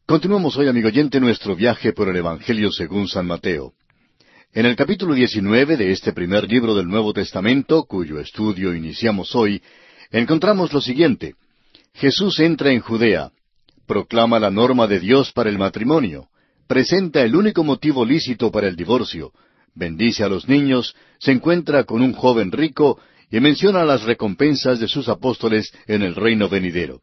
Continuamos hoy, amigo oyente, nuestro viaje por el Evangelio según San Mateo. En el capítulo 19 de este primer libro del Nuevo Testamento, cuyo estudio iniciamos hoy, encontramos lo siguiente. Jesús entra en Judea, proclama la norma de Dios para el matrimonio, presenta el único motivo lícito para el divorcio, bendice a los niños, se encuentra con un joven rico y menciona las recompensas de sus apóstoles en el reino venidero.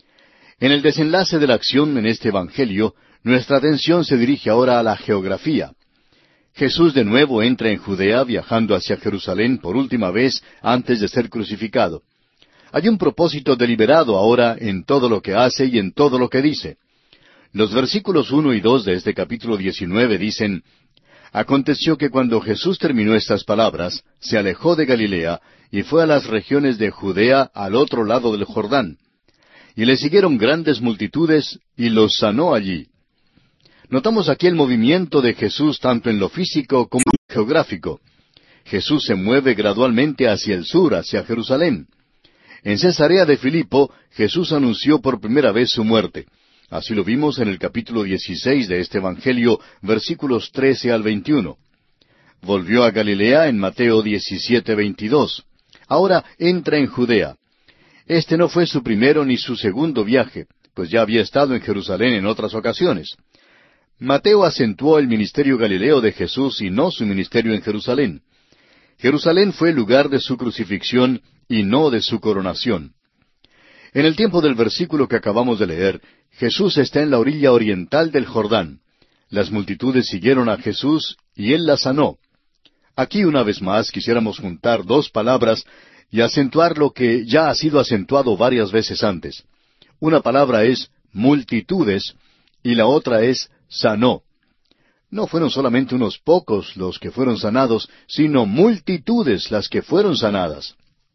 En el desenlace de la acción en este Evangelio, nuestra atención se dirige ahora a la geografía. Jesús de nuevo entra en Judea, viajando hacia Jerusalén por última vez antes de ser crucificado. Hay un propósito deliberado ahora en todo lo que hace y en todo lo que dice. Los versículos 1 y 2 de este capítulo 19 dicen: Aconteció que cuando Jesús terminó estas palabras, se alejó de Galilea y fue a las regiones de Judea al otro lado del Jordán. Y le siguieron grandes multitudes, y los sanó allí. Notamos aquí el movimiento de Jesús tanto en lo físico como en lo geográfico. Jesús se mueve gradualmente hacia el sur, hacia Jerusalén. En Cesarea de Filipo, Jesús anunció por primera vez su muerte. Así lo vimos en el capítulo 16 de este Evangelio, versículos 13 al 21. Volvió a Galilea en Mateo 17:22. Ahora entra en Judea. Este no fue su primero ni su segundo viaje, pues ya había estado en Jerusalén en otras ocasiones. Mateo acentuó el ministerio galileo de Jesús y no su ministerio en Jerusalén. Jerusalén fue el lugar de su crucifixión y no de su coronación. En el tiempo del versículo que acabamos de leer, Jesús está en la orilla oriental del Jordán. Las multitudes siguieron a Jesús y Él las sanó. Aquí una vez más quisiéramos juntar dos palabras y acentuar lo que ya ha sido acentuado varias veces antes. Una palabra es multitudes y la otra es sanó. No fueron solamente unos pocos los que fueron sanados, sino multitudes las que fueron sanadas.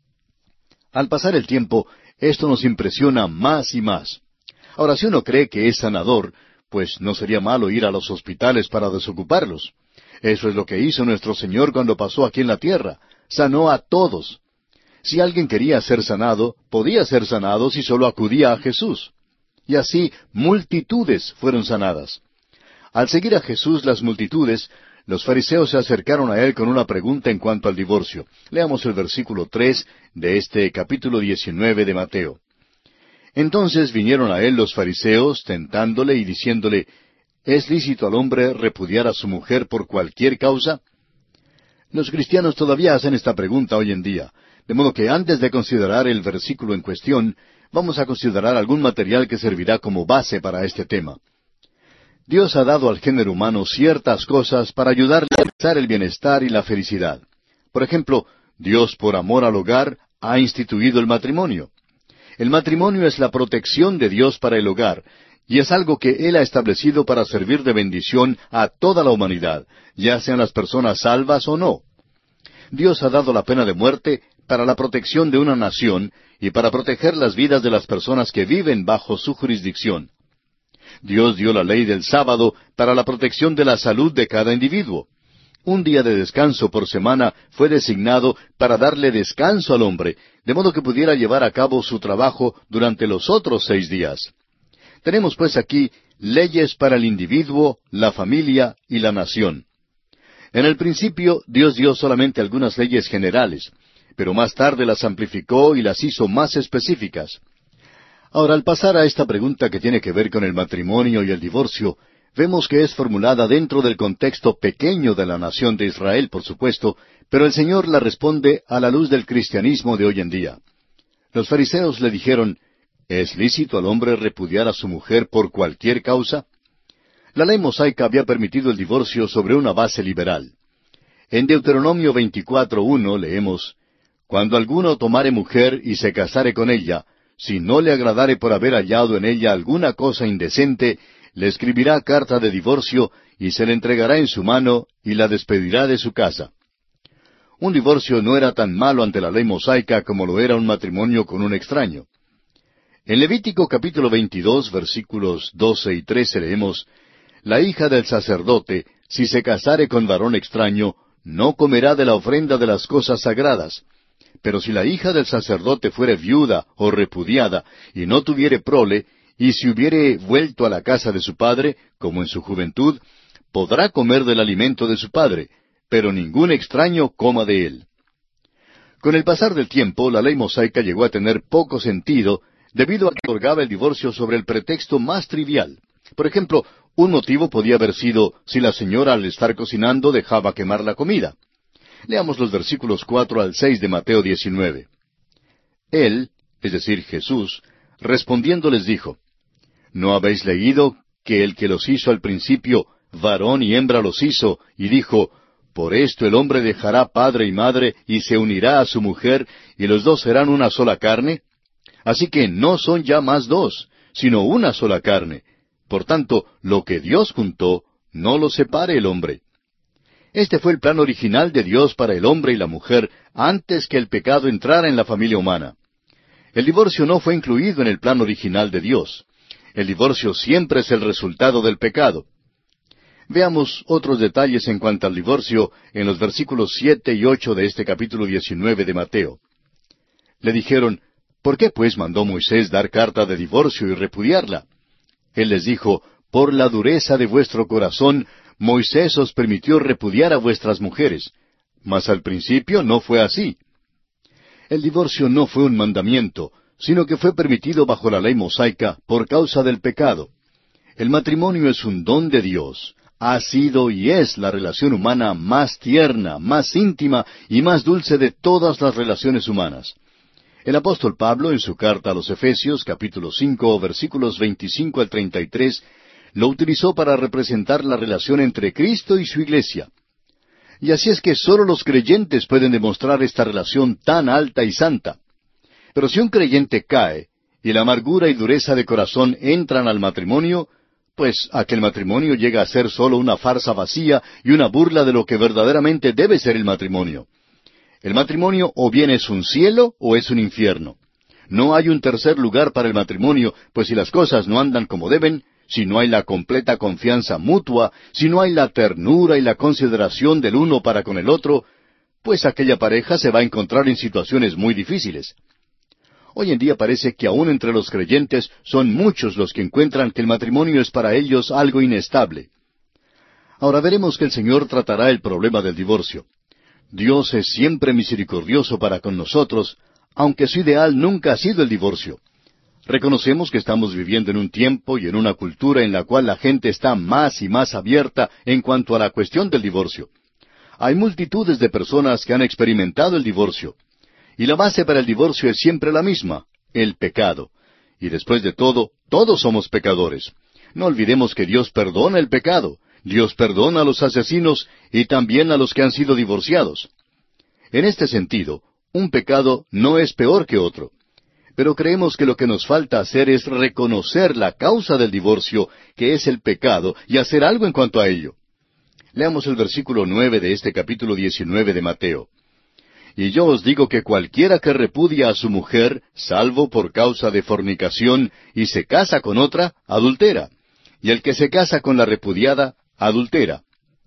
Al pasar el tiempo, esto nos impresiona más y más. Ahora, si uno cree que es sanador, pues no sería malo ir a los hospitales para desocuparlos. Eso es lo que hizo nuestro Señor cuando pasó aquí en la tierra. Sanó a todos. Si alguien quería ser sanado, podía ser sanado si solo acudía a Jesús. Y así multitudes fueron sanadas. Al seguir a Jesús las multitudes, los fariseos se acercaron a Él con una pregunta en cuanto al divorcio. Leamos el versículo 3 de este capítulo 19 de Mateo. Entonces vinieron a Él los fariseos, tentándole y diciéndole: ¿Es lícito al hombre repudiar a su mujer por cualquier causa? Los cristianos todavía hacen esta pregunta hoy en día. De modo que antes de considerar el versículo en cuestión, vamos a considerar algún material que servirá como base para este tema. Dios ha dado al género humano ciertas cosas para ayudarle a alcanzar el bienestar y la felicidad. Por ejemplo, Dios, por amor al hogar, ha instituido el matrimonio. El matrimonio es la protección de Dios para el hogar, y es algo que Él ha establecido para servir de bendición a toda la humanidad, ya sean las personas salvas o no. Dios ha dado la pena de muerte para la protección de una nación y para proteger las vidas de las personas que viven bajo su jurisdicción. Dios dio la ley del sábado para la protección de la salud de cada individuo. Un día de descanso por semana fue designado para darle descanso al hombre, de modo que pudiera llevar a cabo su trabajo durante los otros 6 días. Tenemos pues aquí leyes para el individuo, la familia y la nación. En el principio Dios dio solamente algunas leyes generales, pero más tarde las amplificó y las hizo más específicas. Ahora, al pasar a esta pregunta que tiene que ver con el matrimonio y el divorcio, vemos que es formulada dentro del contexto pequeño de la nación de Israel, por supuesto, pero el Señor la responde a la luz del cristianismo de hoy en día. Los fariseos le dijeron: ¿Es lícito al hombre repudiar a su mujer por cualquier causa? La ley mosaica había permitido el divorcio sobre una base liberal. En Deuteronomio 24:1 leemos: Cuando alguno tomare mujer y se casare con ella, si no le agradare por haber hallado en ella alguna cosa indecente, le escribirá carta de divorcio y se le entregará en su mano y la despedirá de su casa. Un divorcio no era tan malo ante la ley mosaica como lo era un matrimonio con un extraño. En Levítico capítulo 22, versículos 12 y 13 leemos: La hija del sacerdote, si se casare con varón extraño, no comerá de la ofrenda de las cosas sagradas. Pero si la hija del sacerdote fuere viuda o repudiada, y no tuviere prole, y si hubiere vuelto a la casa de su padre, como en su juventud, podrá comer del alimento de su padre, pero ningún extraño coma de él. Con el pasar del tiempo, la ley mosaica llegó a tener poco sentido debido a que otorgaba el divorcio sobre el pretexto más trivial. Por ejemplo, un motivo podía haber sido si la señora al estar cocinando dejaba quemar la comida. Leamos los versículos 4 al 6 de Mateo 19. Él, es decir, Jesús, respondiendo les dijo, ¿no habéis leído que el que los hizo al principio, varón y hembra los hizo, y dijo, por esto el hombre dejará padre y madre, y se unirá a su mujer, y los dos serán una sola carne? Así que no son ya más dos, sino una sola carne. Por tanto, lo que Dios juntó, no lo separe el hombre. Este fue el plan original de Dios para el hombre y la mujer antes que el pecado entrara en la familia humana. El divorcio no fue incluido en el plan original de Dios. El divorcio siempre es el resultado del pecado. Veamos otros detalles en cuanto al divorcio en los versículos 7 y 8 de este capítulo 19 de Mateo. Le dijeron, ¿por qué pues mandó Moisés dar carta de divorcio y repudiarla? Él les dijo, por la dureza de vuestro corazón, Moisés os permitió repudiar a vuestras mujeres, mas al principio no fue así. El divorcio no fue un mandamiento, sino que fue permitido bajo la ley mosaica por causa del pecado. El matrimonio es un don de Dios. Ha sido y es la relación humana más tierna, más íntima y más dulce de todas las relaciones humanas. El apóstol Pablo, en su carta a los Efesios, capítulo 5, versículos 25 al 33, lo utilizó para representar la relación entre Cristo y su iglesia. Y así es que sólo los creyentes pueden demostrar esta relación tan alta y santa. Pero si un creyente cae, y la amargura y dureza de corazón entran al matrimonio, pues aquel matrimonio llega a ser sólo una farsa vacía y una burla de lo que verdaderamente debe ser el matrimonio. El matrimonio o bien es un cielo o es un infierno. No hay un tercer lugar para el matrimonio, pues si las cosas no andan como deben, si no hay la completa confianza mutua, si no hay la ternura y la consideración del uno para con el otro, pues aquella pareja se va a encontrar en situaciones muy difíciles. Hoy en día parece que aún entre los creyentes son muchos los que encuentran que el matrimonio es para ellos algo inestable. Ahora veremos que el Señor tratará el problema del divorcio. Dios es siempre misericordioso para con nosotros, aunque su ideal nunca ha sido el divorcio. Reconocemos que estamos viviendo en un tiempo y en una cultura en la cual la gente está más y más abierta en cuanto a la cuestión del divorcio. Hay multitudes de personas que han experimentado el divorcio. Y la base para el divorcio es siempre la misma, el pecado. Y después de todo, todos somos pecadores. No olvidemos que Dios perdona el pecado. Dios perdona a los asesinos y también a los que han sido divorciados. En este sentido, un pecado no es peor que otro. Pero creemos que lo que nos falta hacer es reconocer la causa del divorcio, que es el pecado, y hacer algo en cuanto a ello. Leamos el versículo 9 de este capítulo 19 de Mateo. Y yo os digo que cualquiera que repudia a su mujer, salvo por causa de fornicación, y se casa con otra, adultera. Y el que se casa con la repudiada, adultera.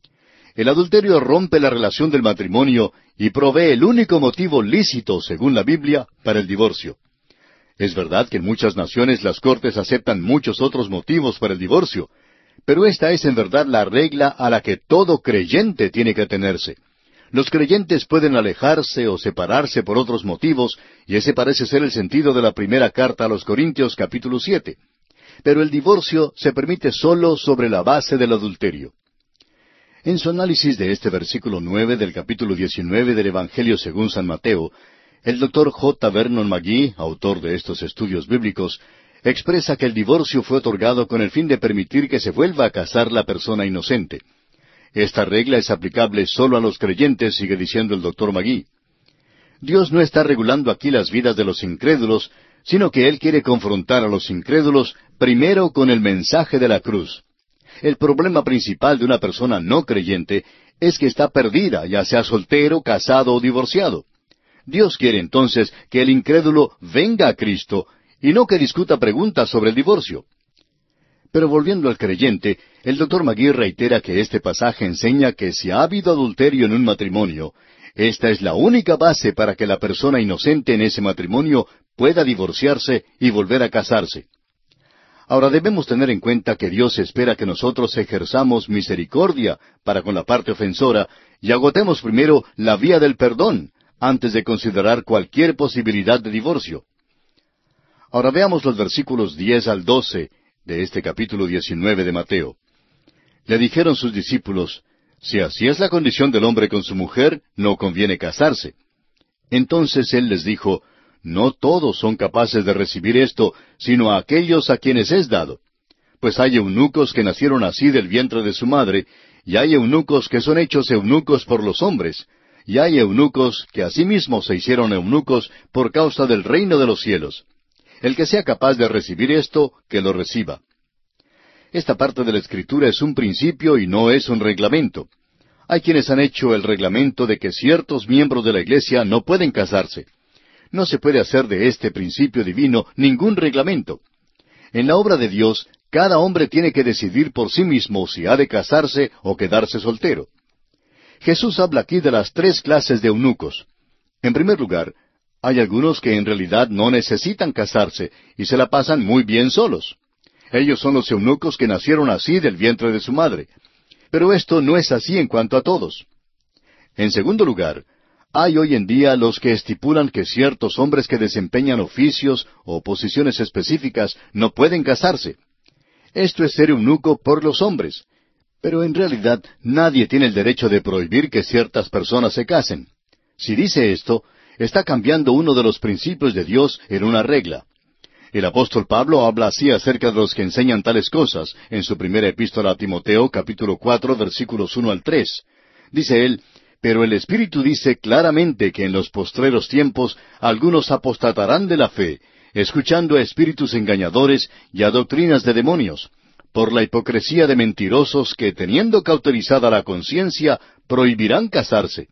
El adulterio rompe la relación del matrimonio y provee el único motivo lícito, según la Biblia, para el divorcio. Es verdad que en muchas naciones las cortes aceptan muchos otros motivos para el divorcio, pero esta es en verdad la regla a la que todo creyente tiene que atenerse. Los creyentes pueden alejarse o separarse por otros motivos, y ese parece ser el sentido de la primera carta a los Corintios capítulo 7. Pero el divorcio se permite solo sobre la base del adulterio. En su análisis de este versículo 9 del capítulo 19 del Evangelio según San Mateo, el Dr. J. Vernon McGee, autor de estos estudios bíblicos, expresa que el divorcio fue otorgado con el fin de permitir que se vuelva a casar la persona inocente. Esta regla es aplicable solo a los creyentes, sigue diciendo el Dr. McGee. Dios no está regulando aquí las vidas de los incrédulos, sino que Él quiere confrontar a los incrédulos primero con el mensaje de la cruz. El problema principal de una persona no creyente es que está perdida, ya sea soltero, casado o divorciado. Dios quiere entonces que el incrédulo venga a Cristo y no que discuta preguntas sobre el divorcio. Pero volviendo al creyente, el Dr. McGee reitera que este pasaje enseña que si ha habido adulterio en un matrimonio, esta es la única base para que la persona inocente en ese matrimonio pueda divorciarse y volver a casarse. Ahora debemos tener en cuenta que Dios espera que nosotros ejerzamos misericordia para con la parte ofensora y agotemos primero la vía del perdón antes de considerar cualquier posibilidad de divorcio. Ahora veamos los versículos 10 al 12 de este capítulo 19 de Mateo. Le dijeron sus discípulos, si así es la condición del hombre con su mujer, no conviene casarse. Entonces él les dijo, no todos son capaces de recibir esto, sino a aquellos a quienes es dado. Pues hay eunucos que nacieron así del vientre de su madre, y hay eunucos que son hechos eunucos por los hombres, y hay eunucos que asimismo se hicieron eunucos por causa del reino de los cielos. El que sea capaz de recibir esto, que lo reciba. Esta parte de la Escritura es un principio y no es un reglamento. Hay quienes han hecho el reglamento de que ciertos miembros de la Iglesia no pueden casarse. No se puede hacer de este principio divino ningún reglamento. En la obra de Dios, cada hombre tiene que decidir por sí mismo si ha de casarse o quedarse soltero. Jesús habla aquí de las tres clases de eunucos. En primer lugar, hay algunos que en realidad no necesitan casarse y se la pasan muy bien solos. Ellos son los eunucos que nacieron así del vientre de su madre. Pero esto no es así en cuanto a todos. En segundo lugar, hay hoy en día los que estipulan que ciertos hombres que desempeñan oficios o posiciones específicas no pueden casarse. Esto es ser eunuco por los hombres. Pero en realidad nadie tiene el derecho de prohibir que ciertas personas se casen. Si dice esto, está cambiando uno de los principios de Dios en una regla. El apóstol Pablo habla así acerca de los que enseñan tales cosas en su primera epístola a Timoteo, capítulo 4, versículos 1 al 3. Dice él, pero el Espíritu dice claramente que en los postreros tiempos algunos apostatarán de la fe, escuchando a espíritus engañadores y a doctrinas de demonios, por la hipocresía de mentirosos que, teniendo cauterizada la conciencia, prohibirán casarse.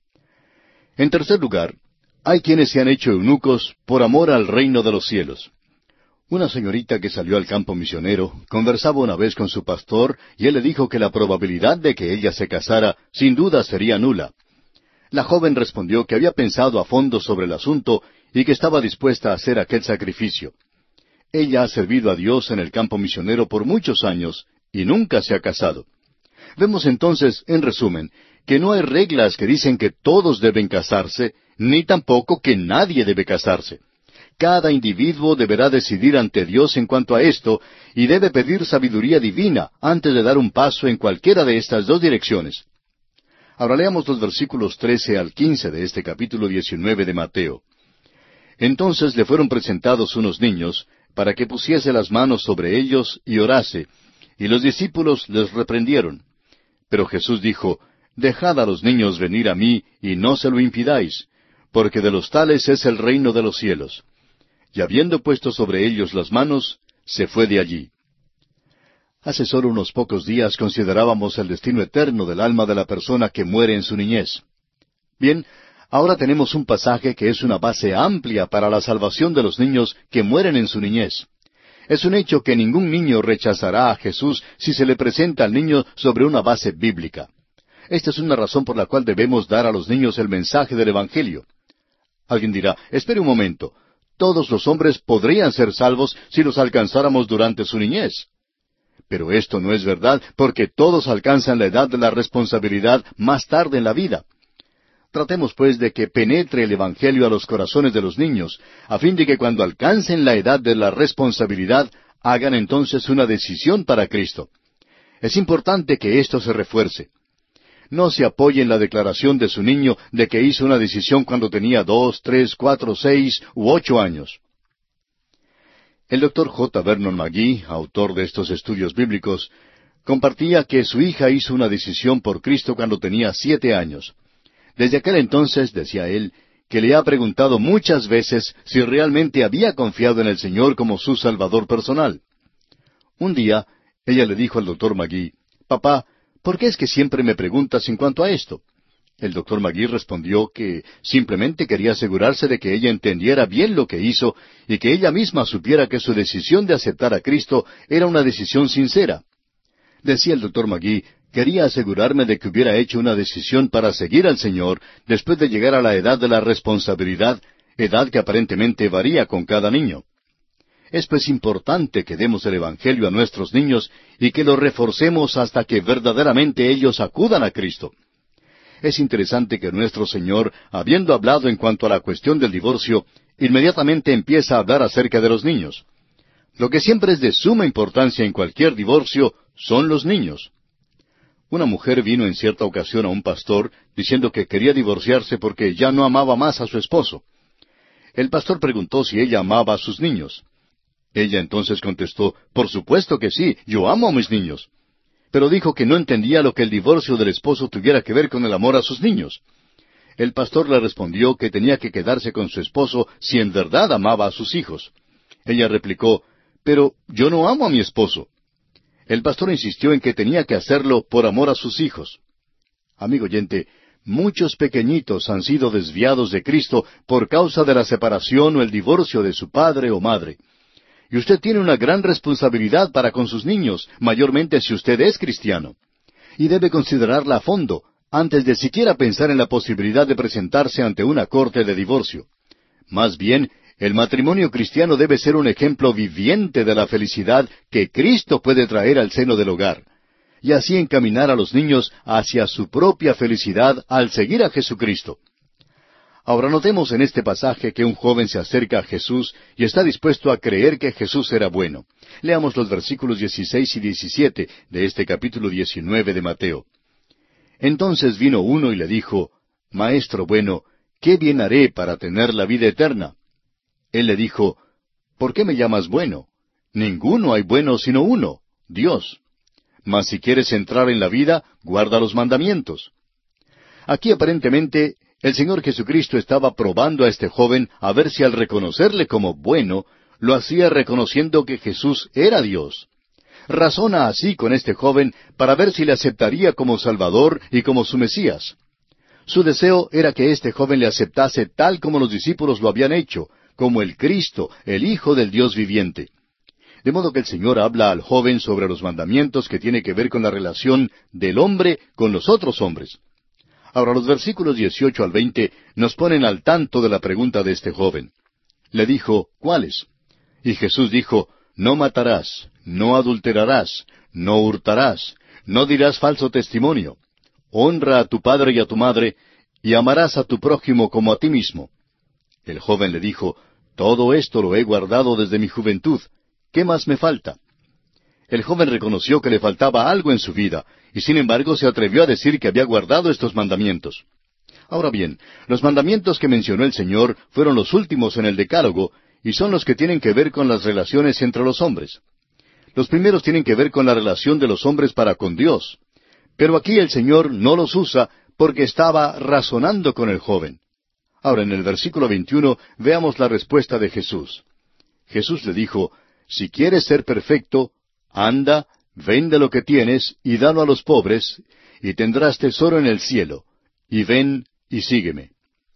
En tercer lugar, hay quienes se han hecho eunucos por amor al reino de los cielos. Una señorita que salió al campo misionero conversaba una vez con su pastor y él le dijo que la probabilidad de que ella se casara sin duda sería nula. La joven respondió que había pensado a fondo sobre el asunto y que estaba dispuesta a hacer aquel sacrificio. Ella ha servido a Dios en el campo misionero por muchos años y nunca se ha casado. Vemos entonces, en resumen, que no hay reglas que dicen que todos deben casarse, ni tampoco que nadie debe casarse. Cada individuo deberá decidir ante Dios en cuanto a esto y debe pedir sabiduría divina antes de dar un paso en cualquiera de estas dos direcciones. Ahora leamos los versículos 13 al 15 de este capítulo 19 de Mateo. Entonces le fueron presentados unos niños para que pusiese las manos sobre ellos y orase, y los discípulos les reprendieron. Pero Jesús dijo, dejad a los niños venir a mí y no se lo impidáis, porque de los tales es el reino de los cielos. Y habiendo puesto sobre ellos las manos, se fue de allí. Hace solo unos pocos días considerábamos el destino eterno del alma de la persona que muere en su niñez. Bien, ahora tenemos un pasaje que es una base amplia para la salvación de los niños que mueren en su niñez. Es un hecho que ningún niño rechazará a Jesús si se le presenta al niño sobre una base bíblica. Esta es una razón por la cual debemos dar a los niños el mensaje del Evangelio. Alguien dirá, espere un momento, todos los hombres podrían ser salvos si los alcanzáramos durante su niñez. Pero esto no es verdad, porque todos alcanzan la edad de la responsabilidad más tarde en la vida. Tratemos pues de que penetre el Evangelio a los corazones de los niños, a fin de que cuando alcancen la edad de la responsabilidad, hagan entonces una decisión para Cristo. Es importante que esto se refuerce. No se apoye en la declaración de su niño de que hizo una decisión cuando tenía 2, 3, 4, 6 u 8 años. El Dr. J. Vernon McGee, autor de estos estudios bíblicos, compartía que su hija hizo una decisión por Cristo cuando tenía 7 años. Desde aquel entonces, decía él, que le ha preguntado muchas veces si realmente había confiado en el Señor como su Salvador personal. Un día, ella le dijo al Dr. McGee, «Papá, ¿por qué es que siempre me preguntas en cuanto a esto?» El Dr. McGee respondió que simplemente quería asegurarse de que ella entendiera bien lo que hizo y que ella misma supiera que su decisión de aceptar a Cristo era una decisión sincera. Decía el Dr. McGee, quería asegurarme de que hubiera hecho una decisión para seguir al Señor después de llegar a la edad de la responsabilidad, edad que aparentemente varía con cada niño. Es pues importante que demos el Evangelio a nuestros niños y que lo reforcemos hasta que verdaderamente ellos acudan a Cristo. Es interesante que nuestro Señor, habiendo hablado en cuanto a la cuestión del divorcio, inmediatamente empieza a hablar acerca de los niños. Lo que siempre es de suma importancia en cualquier divorcio son los niños. Una mujer vino en cierta ocasión a un pastor diciendo que quería divorciarse porque ya no amaba más a su esposo. El pastor preguntó si ella amaba a sus niños. Ella entonces contestó, por supuesto que sí, yo amo a mis niños. Pero dijo que no entendía lo que el divorcio del esposo tuviera que ver con el amor a sus niños. El pastor le respondió que tenía que quedarse con su esposo si en verdad amaba a sus hijos. Ella replicó, pero yo no amo a mi esposo. El pastor insistió en que tenía que hacerlo por amor a sus hijos. Amigo oyente, muchos pequeñitos han sido desviados de Cristo por causa de la separación o el divorcio de su padre o madre. Y usted tiene una gran responsabilidad para con sus niños, mayormente si usted es cristiano. Y debe considerarla a fondo, antes de siquiera pensar en la posibilidad de presentarse ante una corte de divorcio. Más bien, el matrimonio cristiano debe ser un ejemplo viviente de la felicidad que Cristo puede traer al seno del hogar, y así encaminar a los niños hacia su propia felicidad al seguir a Jesucristo. Ahora notemos en este pasaje que un joven se acerca a Jesús y está dispuesto a creer que Jesús era bueno. Leamos los versículos 16 y 17 de este capítulo 19 de Mateo. Entonces vino uno y le dijo, Maestro bueno, ¿qué bien haré para tener la vida eterna? Él le dijo, ¿por qué me llamas bueno? Ninguno hay bueno sino uno, Dios. Mas si quieres entrar en la vida, guarda los mandamientos. Aquí aparentemente el Señor Jesucristo estaba probando a este joven a ver si al reconocerle como bueno, lo hacía reconociendo que Jesús era Dios. Razona así con este joven para ver si le aceptaría como Salvador y como su Mesías. Su deseo era que este joven le aceptase tal como los discípulos lo habían hecho, como el Cristo, el Hijo del Dios viviente. De modo que el Señor habla al joven sobre los mandamientos que tiene que ver con la relación del hombre con los otros hombres. Ahora los versículos 18 al 20 nos ponen al tanto de la pregunta de este joven. Le dijo, ¿cuáles? Y Jesús dijo, no matarás, no adulterarás, no hurtarás, no dirás falso testimonio, honra a tu padre y a tu madre, y amarás a tu prójimo como a ti mismo. El joven le dijo, todo esto lo he guardado desde mi juventud, ¿qué más me falta? El joven reconoció que le faltaba algo en su vida, y sin embargo se atrevió a decir que había guardado estos mandamientos. Ahora bien, los mandamientos que mencionó el Señor fueron los últimos en el Decálogo, y son los que tienen que ver con las relaciones entre los hombres. Los primeros tienen que ver con la relación de los hombres para con Dios. Pero aquí el Señor no los usa porque estaba razonando con el joven. Ahora en el versículo 21 veamos la respuesta de Jesús. Jesús le dijo, si quieres ser perfecto, anda, vende lo que tienes y dalo a los pobres, y tendrás tesoro en el cielo. Y ven y sígueme.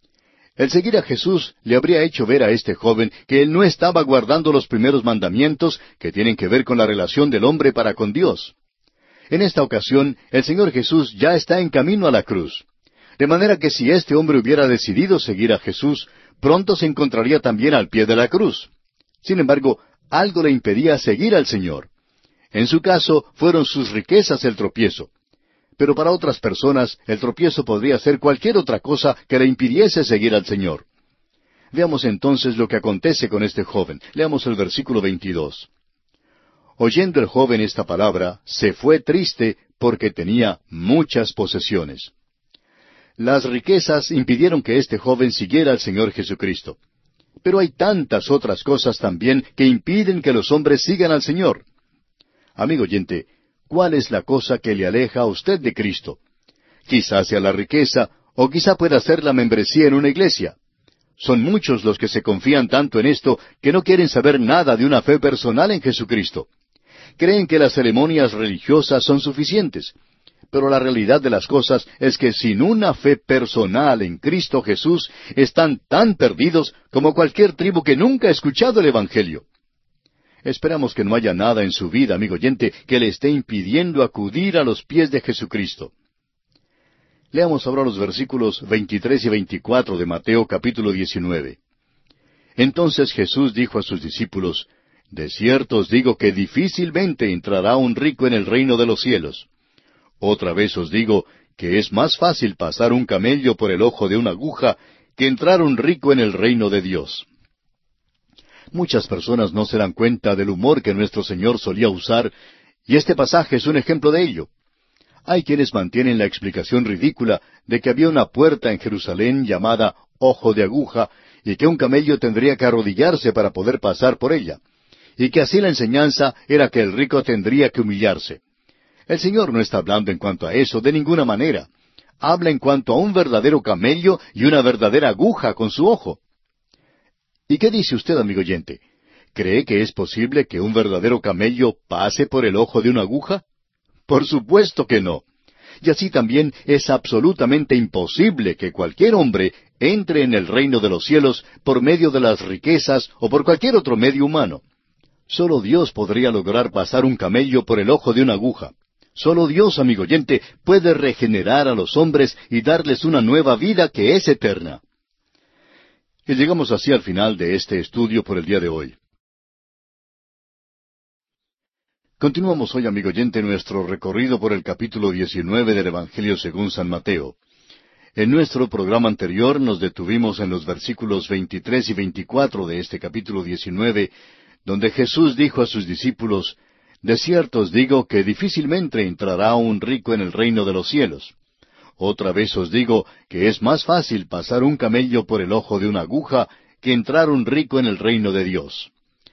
El seguir a Jesús le habría hecho ver a este joven que él no estaba guardando los primeros mandamientos que tienen que ver con la relación del hombre para con Dios. En esta ocasión, el Señor Jesús ya está en camino a la cruz. De manera que si este hombre hubiera decidido seguir a Jesús, pronto se encontraría también al pie de la cruz. Sin embargo, algo le impedía seguir al Señor. En su caso, fueron sus riquezas el tropiezo. Pero para otras personas, el tropiezo podría ser cualquier otra cosa que le impidiese seguir al Señor. Veamos entonces lo que acontece con este joven. Leamos el versículo 22. Oyendo el joven esta palabra, se fue triste porque tenía muchas posesiones. Las riquezas impidieron que este joven siguiera al Señor Jesucristo. Pero hay tantas otras cosas también que impiden que los hombres sigan al Señor. Amigo oyente, ¿cuál es la cosa que le aleja a usted de Cristo? Quizá sea la riqueza, o quizá pueda ser la membresía en una iglesia. Son muchos los que se confían tanto en esto que no quieren saber nada de una fe personal en Jesucristo. Creen que las ceremonias religiosas son suficientes. Pero la realidad de las cosas es que sin una fe personal en Cristo Jesús están tan perdidos como cualquier tribu que nunca ha escuchado el Evangelio. Esperamos que no haya nada en su vida, amigo oyente, que le esté impidiendo acudir a los pies de Jesucristo. Leamos ahora los versículos 23 y 24 de Mateo capítulo 19. Entonces Jesús dijo a sus discípulos, De cierto os digo que difícilmente entrará un rico en el reino de los cielos. Otra vez os digo que es más fácil pasar un camello por el ojo de una aguja que entrar un rico en el reino de Dios. Muchas personas no se dan cuenta del humor que nuestro Señor solía usar, y este pasaje es un ejemplo de ello. Hay quienes mantienen la explicación ridícula de que había una puerta en Jerusalén llamada Ojo de Aguja, y que un camello tendría que arrodillarse para poder pasar por ella, y que así la enseñanza era que el rico tendría que humillarse. El Señor no está hablando en cuanto a eso de ninguna manera. Habla en cuanto a un verdadero camello y una verdadera aguja con su ojo. ¿Y qué dice usted, amigo oyente? ¿Cree que es posible que un verdadero camello pase por el ojo de una aguja? Por supuesto que no. Y así también es absolutamente imposible que cualquier hombre entre en el reino de los cielos por medio de las riquezas o por cualquier otro medio humano. Solo Dios podría lograr pasar un camello por el ojo de una aguja. Solo Dios, amigo oyente, puede regenerar a los hombres y darles una nueva vida que es eterna. Y llegamos así al final de este estudio por el día de hoy. Continuamos hoy, amigo oyente, nuestro recorrido por el capítulo 19 del Evangelio según San Mateo. En nuestro programa anterior nos detuvimos en los versículos 23 y 24 de este capítulo 19, donde Jesús dijo a sus discípulos, «De cierto os digo que difícilmente entrará un rico en el reino de los cielos. Otra vez os digo que es más fácil pasar un camello por el ojo de una aguja que entrar un rico en el reino de Dios».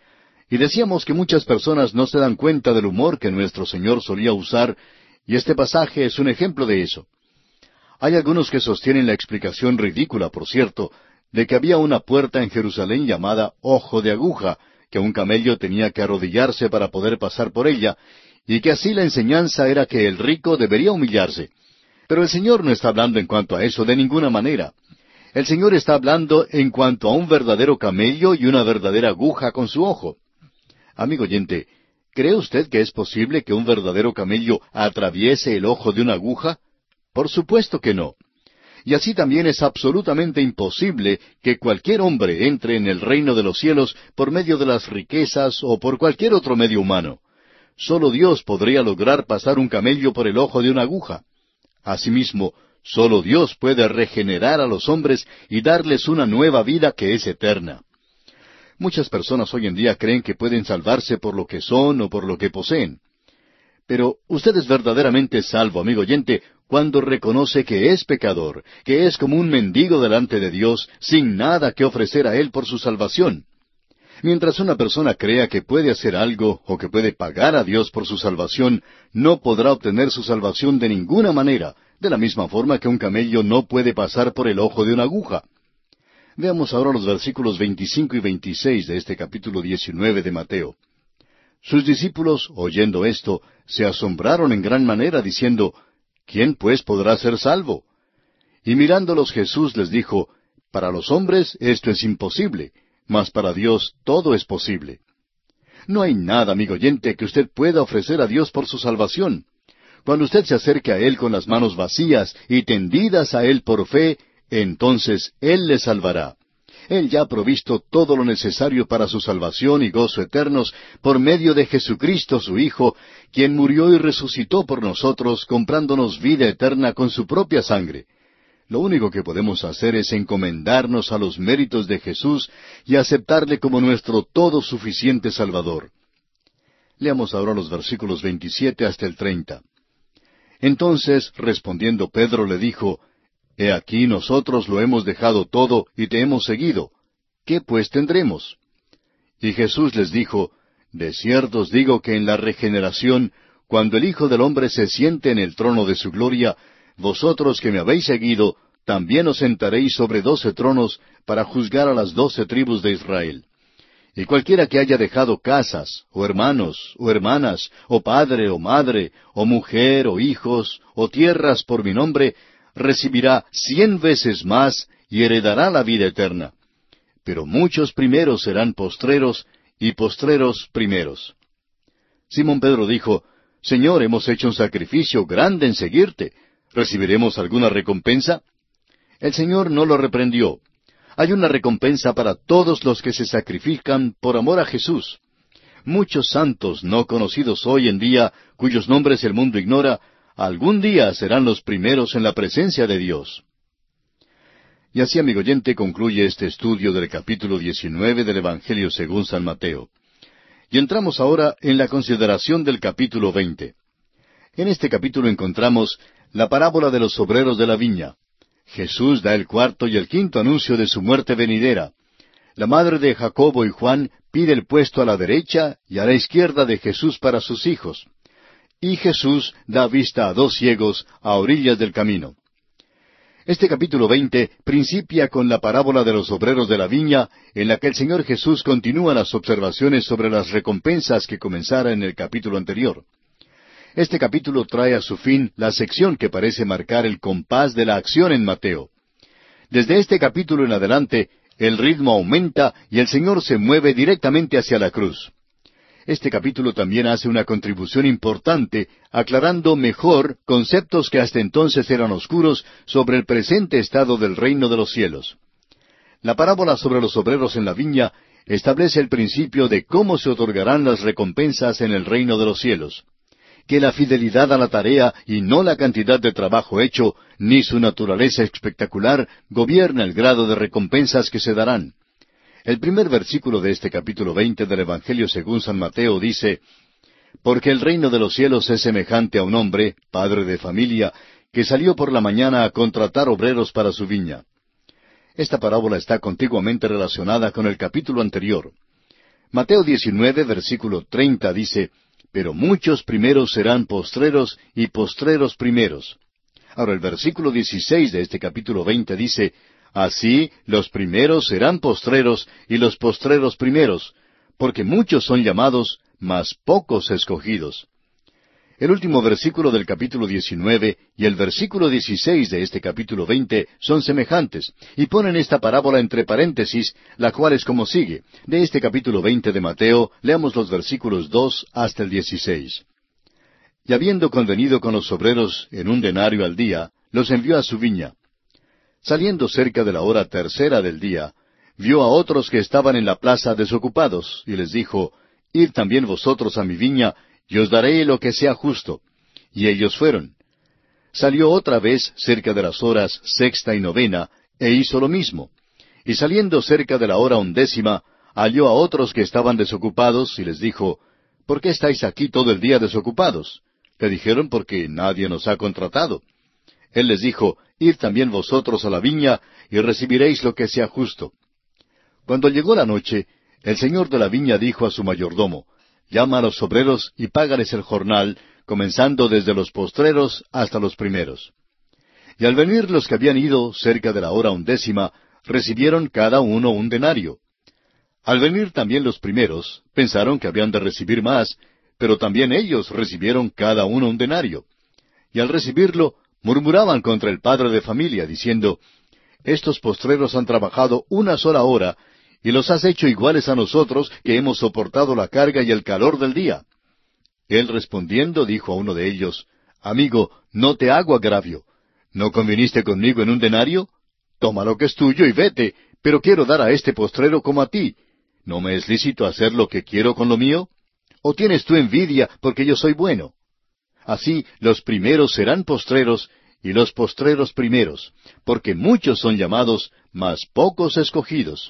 Y decíamos que muchas personas no se dan cuenta del humor que nuestro Señor solía usar, y este pasaje es un ejemplo de eso. Hay algunos que sostienen la explicación ridícula, por cierto, de que había una puerta en Jerusalén llamada Ojo de Aguja, que un camello tenía que arrodillarse para poder pasar por ella, y que así la enseñanza era que el rico debería humillarse. Pero el Señor no está hablando en cuanto a eso de ninguna manera. El Señor está hablando en cuanto a un verdadero camello y una verdadera aguja con su ojo. Amigo oyente, ¿cree usted que es posible que un verdadero camello atraviese el ojo de una aguja? Por supuesto que no. Y así también es absolutamente imposible que cualquier hombre entre en el reino de los cielos por medio de las riquezas o por cualquier otro medio humano. Solo Dios podría lograr pasar un camello por el ojo de una aguja. Asimismo, solo Dios puede regenerar a los hombres y darles una nueva vida que es eterna. Muchas personas hoy en día creen que pueden salvarse por lo que son o por lo que poseen. Pero usted es verdaderamente salvo, amigo oyente, cuando reconoce que es pecador, que es como un mendigo delante de Dios, sin nada que ofrecer a Él por su salvación. Mientras una persona crea que puede hacer algo o que puede pagar a Dios por su salvación, no podrá obtener su salvación de ninguna manera, de la misma forma que un camello no puede pasar por el ojo de una aguja. Veamos ahora los versículos 25 y 26 de este capítulo 19 de Mateo. Sus discípulos, oyendo esto, se asombraron en gran manera, diciendo, ¿quién pues podrá ser salvo? Y mirándolos Jesús les dijo, para los hombres esto es imposible, mas para Dios todo es posible. No hay nada, amigo oyente, que usted pueda ofrecer a Dios por su salvación. Cuando usted se acerque a Él con las manos vacías y tendidas a Él por fe, entonces Él le salvará. Él ya ha provisto todo lo necesario para su salvación y gozo eternos por medio de Jesucristo su Hijo, quien murió y resucitó por nosotros, comprándonos vida eterna con su propia sangre. Lo único que podemos hacer es encomendarnos a los méritos de Jesús y aceptarle como nuestro todo suficiente Salvador. Leamos ahora los versículos 27 hasta el 30. Entonces, respondiendo Pedro, le dijo, He aquí nosotros lo hemos dejado todo y te hemos seguido. ¿Qué pues tendremos? Y Jesús les dijo, De cierto os digo que en la regeneración, cuando el Hijo del Hombre se siente en el trono de su gloria, vosotros que me habéis seguido, también os sentaréis sobre 12 tronos para juzgar a las 12 tribus de Israel. Y cualquiera que haya dejado casas, o hermanos, o hermanas, o padre, o madre, o mujer, o hijos, o tierras por mi nombre, recibirá 100 veces más y heredará la vida eterna. Pero muchos primeros serán postreros, y postreros primeros. Simón Pedro dijo, Señor, hemos hecho un sacrificio grande en seguirte. ¿Recibiremos alguna recompensa? El Señor no lo reprendió. Hay una recompensa para todos los que se sacrifican por amor a Jesús. muchos santos no conocidos hoy en día, cuyos nombres el mundo ignora, algún día serán los primeros en la presencia de Dios. Y así, amigo oyente, concluye este estudio del capítulo 19 del Evangelio según San Mateo. Y entramos ahora en la consideración del capítulo 20. En este capítulo encontramos la parábola de los obreros de la viña. Jesús da el cuarto y el quinto anuncio de su muerte venidera. La madre de Jacobo y Juan pide el puesto a la derecha y a la izquierda de Jesús para sus hijos. Y Jesús da vista a dos ciegos a orillas del camino. Este capítulo 20 principia con la parábola de los obreros de la viña, en la que el Señor Jesús continúa las observaciones sobre las recompensas que comenzara en el capítulo anterior. Este capítulo trae a su fin la sección que parece marcar el compás de la acción en Mateo. Desde este capítulo en adelante, el ritmo aumenta y el Señor se mueve directamente hacia la cruz. Este capítulo también hace una contribución importante, aclarando mejor conceptos que hasta entonces eran oscuros sobre el presente estado del reino de los cielos. La parábola sobre los obreros en la viña establece el principio de cómo se otorgarán las recompensas en el reino de los cielos. Que la fidelidad a la tarea y no la cantidad de trabajo hecho, ni su naturaleza espectacular, gobierna el grado de recompensas que se darán. El primer versículo de este capítulo 20 del Evangelio según San Mateo dice, «Porque el reino de los cielos es semejante a un hombre, padre de familia, que salió por la mañana a contratar obreros para su viña». Esta parábola está contiguamente relacionada con el capítulo anterior. Mateo 19, versículo 30 dice, «Pero muchos primeros serán postreros y postreros primeros». Ahora el versículo 16 de este capítulo 20 dice, «Así los primeros serán postreros y los postreros primeros, porque muchos son llamados, mas pocos escogidos». El último versículo del capítulo 19 y el versículo 16 de este capítulo 20 son semejantes, y ponen esta parábola entre paréntesis, la cual es como sigue. De este capítulo 20 de Mateo, leamos los versículos 2 hasta el 16. «Y habiendo convenido con los obreros en 1 denario al día, los envió a su viña. Saliendo cerca de la hora tercera del día, vio a otros que estaban en la plaza desocupados, y les dijo, «Id también vosotros a mi viña, y os daré lo que sea justo». Y ellos fueron. Salió otra vez cerca de las horas sexta y novena, e hizo lo mismo. Y saliendo cerca de la hora 11, halló a otros que estaban desocupados, y les dijo, «¿Por qué estáis aquí todo el día desocupados?» Le dijeron, «Porque nadie nos ha contratado». Él les dijo, «Id también vosotros a la viña, y recibiréis lo que sea justo». Cuando llegó la noche, el señor de la viña dijo a su mayordomo, «Llama a los obreros y págales el jornal, comenzando desde los postreros hasta los primeros». Y al venir los que habían ido cerca de la hora 11, recibieron cada uno 1 denario. Al venir también los primeros, pensaron que habían de recibir más, pero también ellos recibieron cada uno 1 denario. Y al recibirlo, murmuraban contra el padre de familia, diciendo, «Estos postreros han trabajado 1 sola hora, y los has hecho iguales a nosotros, que hemos soportado la carga y el calor del día». Él respondiendo dijo a uno de ellos, «Amigo, no te hago agravio. ¿No conviniste conmigo en 1 denario? Toma lo que es tuyo y vete, pero quiero dar a este postrero como a ti. ¿No me es lícito hacer lo que quiero con lo mío? ¿O tienes tú envidia porque yo soy bueno? Así los primeros serán postreros, y los postreros primeros, porque muchos son llamados, mas pocos escogidos».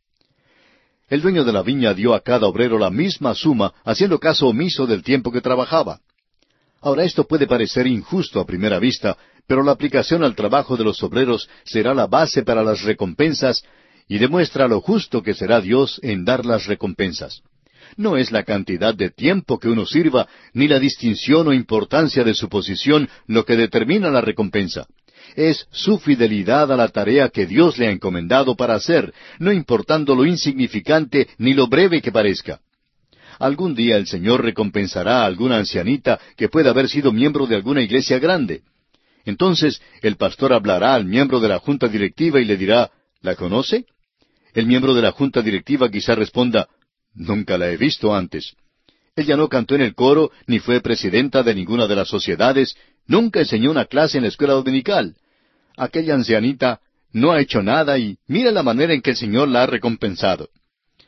El dueño de la viña dio a cada obrero la misma suma, haciendo caso omiso del tiempo que trabajaba. Ahora esto puede parecer injusto a primera vista, pero la aplicación al trabajo de los obreros será la base para las recompensas, y demuestra lo justo que será Dios en dar las recompensas. No es la cantidad de tiempo que uno sirva, ni la distinción o importancia de su posición lo que determina la recompensa. Es su fidelidad a la tarea que Dios le ha encomendado para hacer, no importando lo insignificante ni lo breve que parezca. Algún día el Señor recompensará a alguna ancianita que pueda haber sido miembro de alguna iglesia grande. Entonces el pastor hablará al miembro de la junta directiva y le dirá, ¿la conoce? El miembro de la junta directiva quizá responda, «Nunca la he visto antes». Ella no cantó en el coro, ni fue presidenta de ninguna de las sociedades, nunca enseñó una clase en la escuela dominical. Aquella ancianita no ha hecho nada y mira la manera en que el Señor la ha recompensado.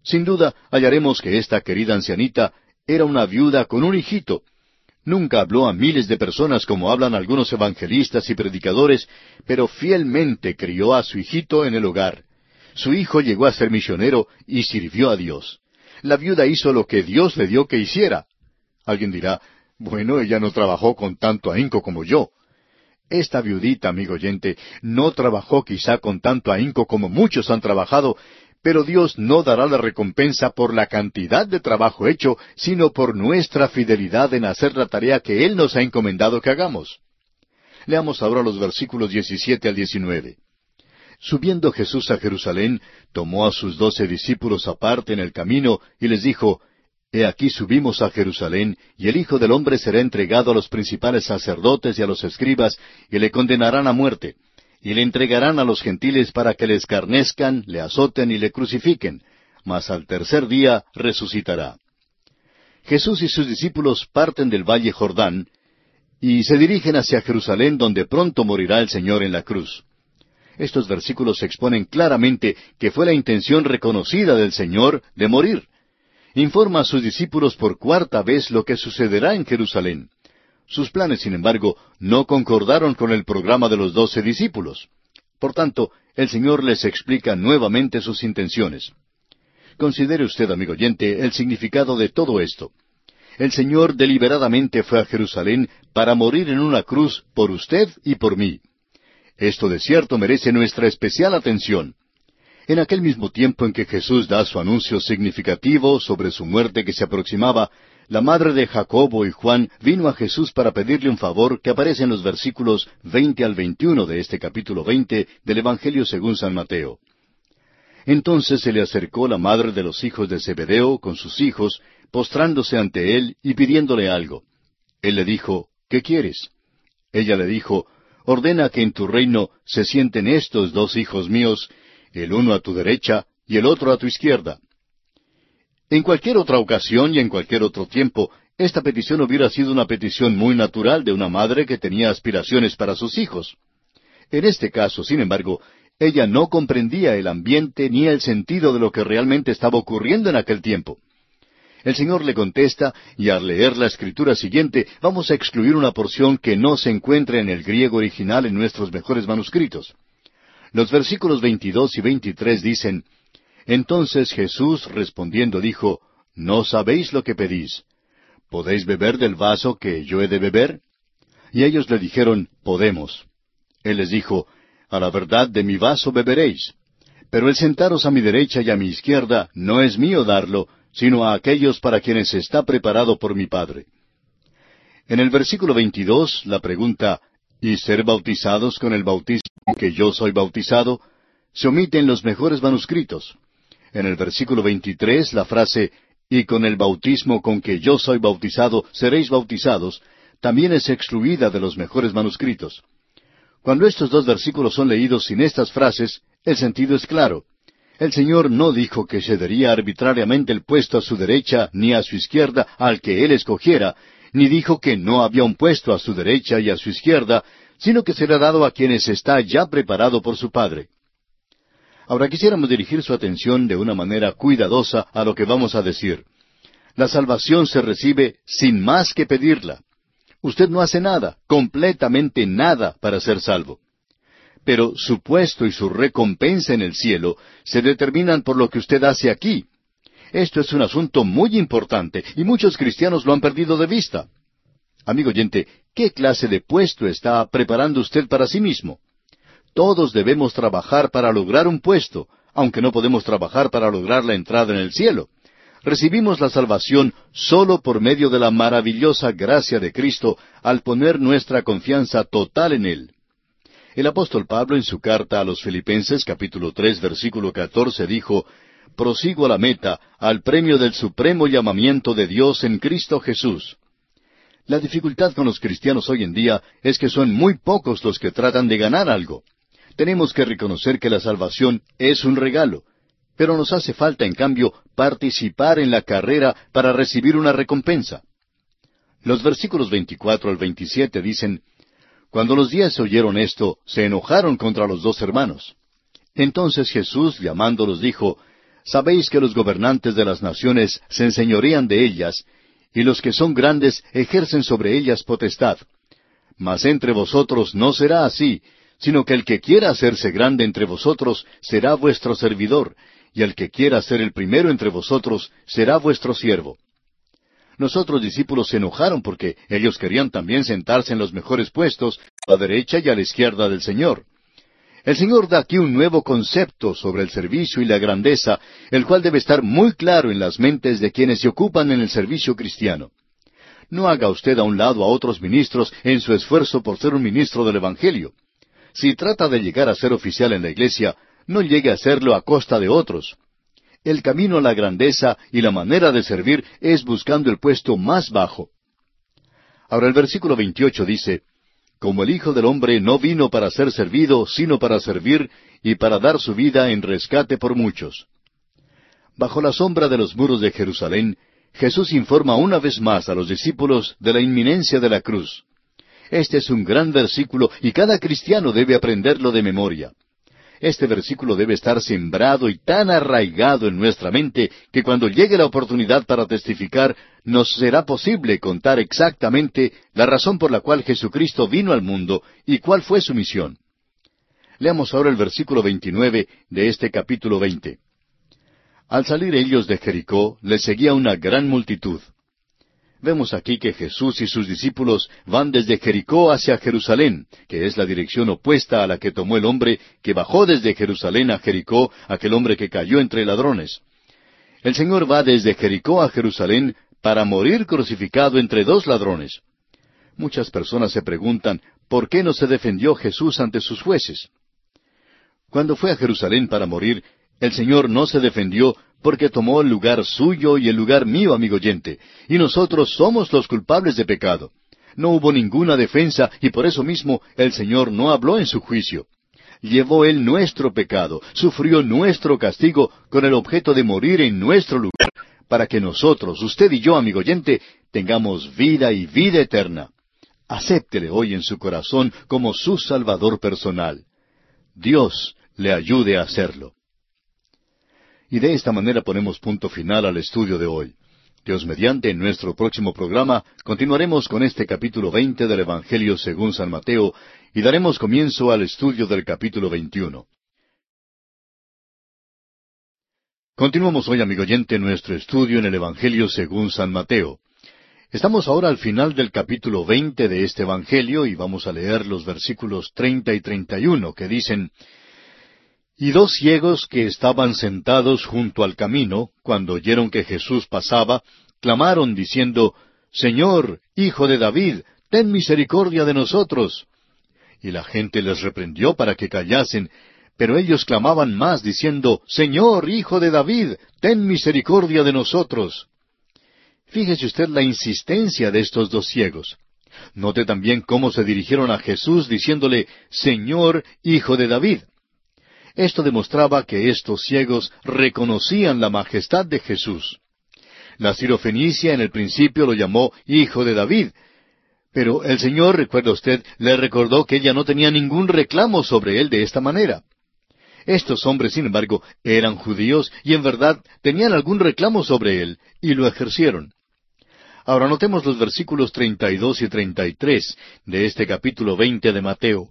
Sin duda hallaremos que esta querida ancianita era una viuda con un hijito. Nunca habló a miles de personas como hablan algunos evangelistas y predicadores, pero fielmente crió a su hijito en el hogar. Su hijo llegó a ser misionero y sirvió a Dios. La viuda hizo lo que Dios le dio que hiciera. Alguien dirá, bueno, ella no trabajó con tanto ahínco como yo. Esta viudita, amigo oyente, no trabajó quizá con tanto ahínco como muchos han trabajado, pero Dios no dará la recompensa por la cantidad de trabajo hecho, sino por nuestra fidelidad en hacer la tarea que Él nos ha encomendado que hagamos. Leamos ahora los versículos 17 al 19. Subiendo Jesús a Jerusalén, tomó a sus 12 discípulos aparte en el camino, y les dijo, He aquí subimos a Jerusalén, y el Hijo del Hombre será entregado a los principales sacerdotes y a los escribas, y le condenarán a muerte, y le entregarán a los gentiles para que le escarnezcan, le azoten y le crucifiquen, mas al tercer día resucitará. Jesús y sus discípulos parten del valle Jordán, y se dirigen hacia Jerusalén, donde pronto morirá el Señor en la cruz. Estos versículos exponen claramente que fue la intención reconocida del Señor de morir. Informa a sus discípulos por cuarta vez lo que sucederá en Jerusalén. Sus planes, sin embargo, no concordaron con el programa de los 12 discípulos. Por tanto, el Señor les explica nuevamente sus intenciones. Considere usted, amigo oyente, el significado de todo esto. El Señor deliberadamente fue a Jerusalén para morir en una cruz por usted y por mí. Esto de cierto merece nuestra especial atención. En aquel mismo tiempo en que Jesús da su anuncio significativo sobre su muerte que se aproximaba, la madre de Jacobo y Juan vino a Jesús para pedirle un favor que aparece en los versículos 20 al 21 de este capítulo 20 del Evangelio según San Mateo. Entonces se le acercó la madre de los hijos de Zebedeo con sus hijos, postrándose ante él y pidiéndole algo. Él le dijo, ¿qué quieres? Ella le dijo, ordena que en tu reino se sienten estos 2 hijos míos, el uno a tu derecha y el otro a tu izquierda. En cualquier otra ocasión y en cualquier otro tiempo, esta petición hubiera sido una petición muy natural de una madre que tenía aspiraciones para sus hijos. En este caso, sin embargo, ella no comprendía el ambiente ni el sentido de lo que realmente estaba ocurriendo en aquel tiempo. El Señor le contesta, y al leer la escritura siguiente, vamos a excluir una porción que no se encuentra en el griego original en nuestros mejores manuscritos. Los versículos 22 y 23 dicen, Entonces Jesús respondiendo dijo, ¿No sabéis lo que pedís? ¿Podéis beber del vaso que yo he de beber? Y ellos le dijeron, Podemos. Él les dijo, A la verdad de mi vaso beberéis. Pero el sentaros a mi derecha y a mi izquierda no es mío darlo, sino a aquellos para quienes está preparado por mi Padre. En el versículo 22, la pregunta, ¿y ser bautizados con el bautismo que yo soy bautizado?, se omite en los mejores manuscritos. En el versículo 23, la frase, y con el bautismo con que yo soy bautizado seréis bautizados, también es excluida de los mejores manuscritos. Cuando estos 2 versículos son leídos sin estas frases, el sentido es claro. El Señor no dijo que cedería arbitrariamente el puesto a su derecha ni a su izquierda al que Él escogiera, ni dijo que no había un puesto a su derecha y a su izquierda, sino que será dado a quienes está ya preparado por su Padre. Ahora quisiéramos dirigir su atención de una manera cuidadosa a lo que vamos a decir. La salvación se recibe sin más que pedirla. Usted no hace nada, completamente nada, para ser salvo. Pero su puesto y su recompensa en el cielo se determinan por lo que usted hace aquí. Esto es un asunto muy importante y muchos cristianos lo han perdido de vista. Amigo oyente, ¿qué clase de puesto está preparando usted para sí mismo? Todos debemos trabajar para lograr un puesto, aunque no podemos trabajar para lograr la entrada en el cielo. Recibimos la salvación solo por medio de la maravillosa gracia de Cristo al poner nuestra confianza total en Él. El apóstol Pablo en su carta a los Filipenses capítulo 3 versículo 14 dijo, Prosigo a la meta, al premio del supremo llamamiento de Dios en Cristo Jesús. La dificultad con los cristianos hoy en día es que son muy pocos los que tratan de ganar algo. Tenemos que reconocer que la salvación es un regalo, pero nos hace falta, en cambio, participar en la carrera para recibir una recompensa. Los versículos 24 al 27 dicen, Cuando los 10 oyeron esto, se enojaron contra los 2 hermanos. Entonces Jesús, llamándolos, dijo, Sabéis que los gobernantes de las naciones se enseñorean de ellas, y los que son grandes ejercen sobre ellas potestad. Mas entre vosotros no será así, sino que el que quiera hacerse grande entre vosotros será vuestro servidor, y el que quiera ser el primero entre vosotros será vuestro siervo. Los otros discípulos se enojaron porque ellos querían también sentarse en los mejores puestos, a la derecha y a la izquierda del Señor. El Señor da aquí un nuevo concepto sobre el servicio y la grandeza, el cual debe estar muy claro en las mentes de quienes se ocupan en el servicio cristiano. No haga usted a un lado a otros ministros en su esfuerzo por ser un ministro del Evangelio. Si trata de llegar a ser oficial en la iglesia, no llegue a serlo a costa de otros. El camino a la grandeza y la manera de servir es buscando el puesto más bajo. Ahora el versículo 28 dice, como el Hijo del Hombre no vino para ser servido, sino para servir y para dar su vida en rescate por muchos. Bajo la sombra de los muros de Jerusalén, Jesús informa una vez más a los discípulos de la inminencia de la cruz. Este es un gran versículo y cada cristiano debe aprenderlo de memoria. Este versículo debe estar sembrado y tan arraigado en nuestra mente que cuando llegue la oportunidad para testificar, nos será posible contar exactamente la razón por la cual Jesucristo vino al mundo y cuál fue su misión. Leamos ahora el versículo 29 de este capítulo 20. Al salir ellos de Jericó, les seguía una gran multitud. Vemos aquí que Jesús y sus discípulos van desde Jericó hacia Jerusalén, que es la dirección opuesta a la que tomó el hombre que bajó desde Jerusalén a Jericó, aquel hombre que cayó entre ladrones. El Señor va desde Jericó a Jerusalén para morir crucificado entre dos ladrones. Muchas personas se preguntan, ¿por qué no se defendió Jesús ante sus jueces? Cuando fue a Jerusalén para morir, el Señor no se defendió porque tomó el lugar suyo y el lugar mío, amigo oyente, y nosotros somos los culpables de pecado. No hubo ninguna defensa y por eso mismo el Señor no habló en su juicio. Llevó Él nuestro pecado, sufrió nuestro castigo con el objeto de morir en nuestro lugar, para que nosotros, usted y yo, amigo oyente, tengamos vida y vida eterna. Acéptele hoy en su corazón como su Salvador personal. Dios le ayude a hacerlo. Y de esta manera ponemos punto final al estudio de hoy. Dios mediante, en nuestro próximo programa, continuaremos con este capítulo 20 del Evangelio según San Mateo, y daremos comienzo al estudio del capítulo 21. Continuamos hoy, amigo oyente, nuestro estudio en el Evangelio según San Mateo. Estamos ahora al final del capítulo 20 de este Evangelio, y vamos a leer los versículos 30 y 31, que dicen, Y dos ciegos que estaban sentados junto al camino, cuando oyeron que Jesús pasaba, clamaron diciendo, Señor, Hijo de David, ten misericordia de nosotros. Y la gente les reprendió para que callasen, pero ellos clamaban más diciendo, Señor, Hijo de David, ten misericordia de nosotros. Fíjese usted la insistencia de estos dos ciegos. Note también cómo se dirigieron a Jesús diciéndole, Señor, Hijo de David. Esto demostraba que estos ciegos reconocían la majestad de Jesús. La sirofenicia en el principio lo llamó Hijo de David, pero el Señor, recuerda usted, le recordó que ella no tenía ningún reclamo sobre él de esta manera. Estos hombres, sin embargo, eran judíos y en verdad tenían algún reclamo sobre él, y lo ejercieron. Ahora notemos los versículos 32 y 33 de este capítulo 20 de Mateo.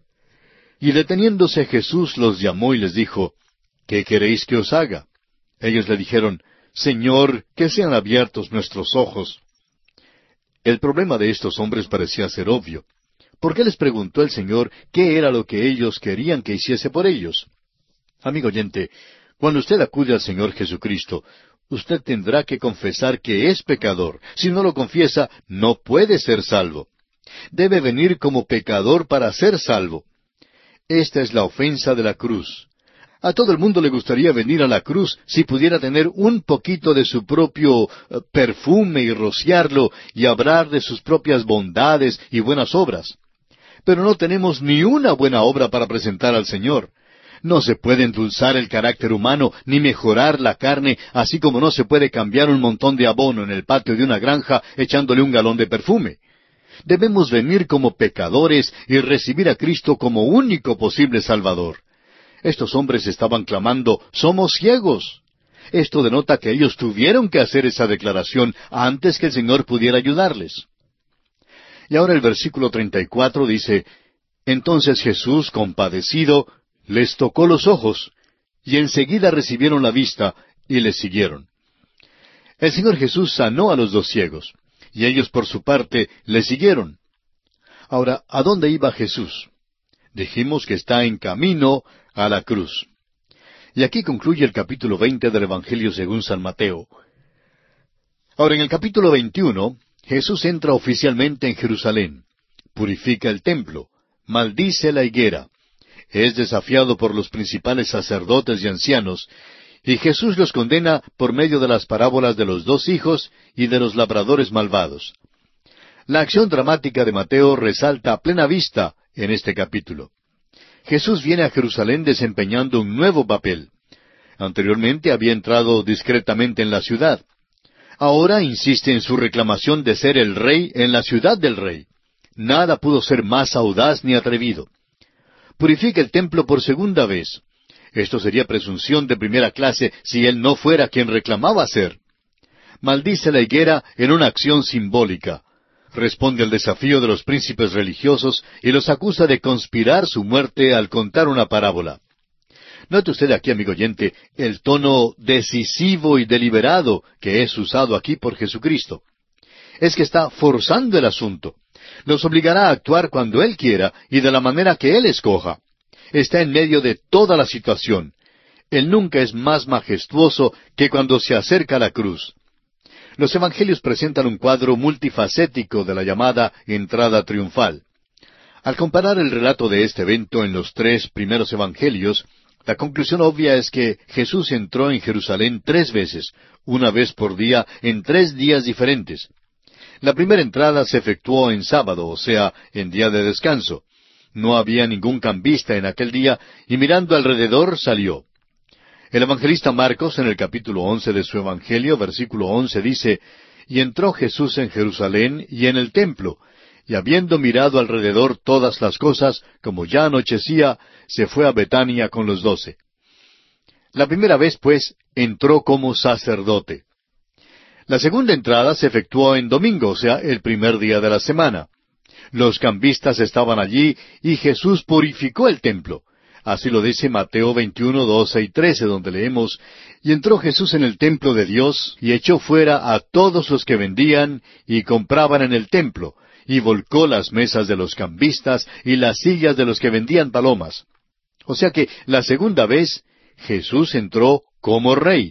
Y deteniéndose Jesús los llamó y les dijo, ¿qué queréis que os haga? Ellos le dijeron, Señor, que sean abiertos nuestros ojos. El problema de estos hombres parecía ser obvio. ¿Por qué les preguntó el Señor qué era lo que ellos querían que hiciese por ellos? Amigo oyente, cuando usted acude al Señor Jesucristo, usted tendrá que confesar que es pecador. Si no lo confiesa, no puede ser salvo. Debe venir como pecador para ser salvo. Esta es la ofensa de la cruz. A todo el mundo le gustaría venir a la cruz si pudiera tener un poquito de su propio perfume y rociarlo y hablar de sus propias bondades y buenas obras. Pero no tenemos ni una buena obra para presentar al Señor. No se puede endulzar el carácter humano ni mejorar la carne, así como no se puede cambiar un montón de abono en el patio de una granja echándole un galón de perfume. Debemos venir como pecadores y recibir a Cristo como único posible Salvador. Estos hombres estaban clamando, «Somos ciegos». Esto denota que ellos tuvieron que hacer esa declaración antes que el Señor pudiera ayudarles. Y ahora el versículo 34 dice, entonces Jesús, compadecido, les tocó los ojos, y enseguida recibieron la vista, y les siguieron. El Señor Jesús sanó a los dos ciegos, y ellos por su parte le siguieron. Ahora, ¿a dónde iba Jesús? Dijimos que está en camino a la cruz. Y aquí concluye el capítulo 20 del Evangelio según San Mateo. Ahora, en el capítulo 21, Jesús entra oficialmente en Jerusalén, purifica el templo, maldice la higuera, es desafiado por los principales sacerdotes y ancianos, y Jesús los condena por medio de las parábolas de los dos hijos y de los labradores malvados. La acción dramática de Mateo resalta a plena vista en este capítulo. Jesús viene a Jerusalén desempeñando un nuevo papel. Anteriormente había entrado discretamente en la ciudad. Ahora insiste en su reclamación de ser el rey en la ciudad del rey. Nada pudo ser más audaz ni atrevido. Purifica el templo por segunda vez. Esto sería presunción de primera clase si él no fuera quien reclamaba ser. Maldice la higuera en una acción simbólica. Responde al desafío de los príncipes religiosos y los acusa de conspirar su muerte al contar una parábola. Note usted aquí, amigo oyente, el tono decisivo y deliberado que es usado aquí por Jesucristo. Es que está forzando el asunto. Los obligará a actuar cuando Él quiera y de la manera que Él escoja. Está en medio de toda la situación. Él nunca es más majestuoso que cuando se acerca a la cruz. Los evangelios presentan un cuadro multifacético de la llamada entrada triunfal. Al comparar el relato de este evento en los tres primeros evangelios, la conclusión obvia es que Jesús entró en Jerusalén 3 veces, una vez por día, en 3 días diferentes. La primera entrada se efectuó en sábado, o sea, en día de descanso. No había ningún cambista en aquel día, y mirando alrededor salió. El evangelista Marcos, en el capítulo 11 de su evangelio, versículo 11, dice, «Y entró Jesús en Jerusalén y en el templo, y habiendo mirado alrededor todas las cosas, como ya anochecía, se fue a Betania con los 12». La primera vez, pues, entró como sacerdote. La segunda entrada se efectuó en domingo, o sea, el primer día de la semana. Los cambistas estaban allí y Jesús purificó el templo. Así lo dice Mateo 21, 12 y 13, donde leemos, «Y entró Jesús en el templo de Dios, y echó fuera a todos los que vendían y compraban en el templo, y volcó las mesas de los cambistas y las sillas de los que vendían palomas». O sea que la segunda vez Jesús entró como rey.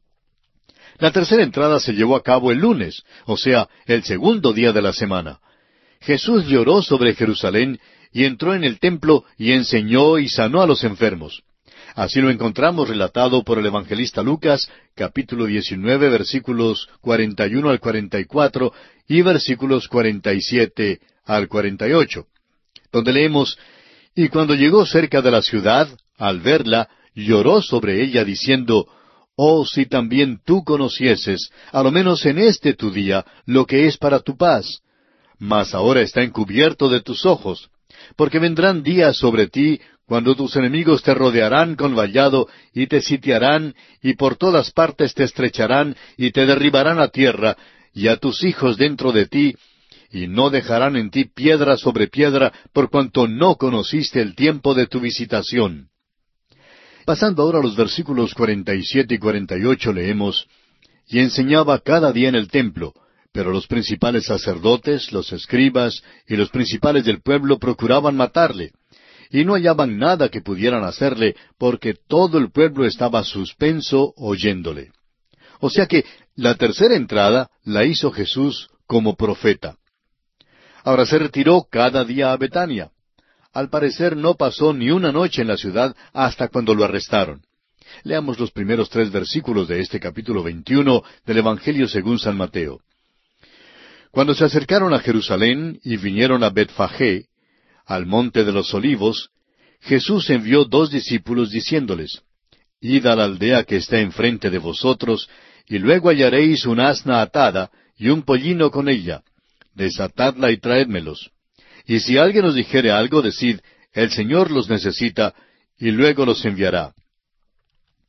La tercera entrada se llevó a cabo el lunes, o sea, el segundo día de la semana. Jesús lloró sobre Jerusalén y entró en el templo y enseñó y sanó a los enfermos. Así lo encontramos relatado por el evangelista Lucas, capítulo 19, versículos 41 al 44 y versículos 47 al 48, donde leemos, «Y cuando llegó cerca de la ciudad, al verla, lloró sobre ella diciendo, Oh, si también tú conocieses, a lo menos en este tu día, lo que es para tu paz. Mas ahora está encubierto de tus ojos, porque vendrán días sobre ti cuando tus enemigos te rodearán con vallado y te sitiarán y por todas partes te estrecharán y te derribarán a tierra y a tus hijos dentro de ti y no dejarán en ti piedra sobre piedra por cuanto no conociste el tiempo de tu visitación». Pasando ahora a los versículos 47 y 48 leemos, «Y enseñaba cada día en el templo, pero los principales sacerdotes, los escribas y los principales del pueblo procuraban matarle, y no hallaban nada que pudieran hacerle, porque todo el pueblo estaba suspenso oyéndole». O sea que la tercera entrada la hizo Jesús como profeta. Ahora se retiró cada día a Betania. Al parecer no pasó ni una noche en la ciudad hasta cuando lo arrestaron. Leamos los primeros 3 versículos de este capítulo 21 del Evangelio según San Mateo. Cuando se acercaron a Jerusalén y vinieron a Betfagé, al monte de los olivos, Jesús envió 2 discípulos diciéndoles, «Id a la aldea que está enfrente de vosotros, y luego hallaréis un asna atada y un pollino con ella. Desatadla y traédmelos. Y si alguien os dijere algo, decid, el Señor los necesita, y luego los enviará».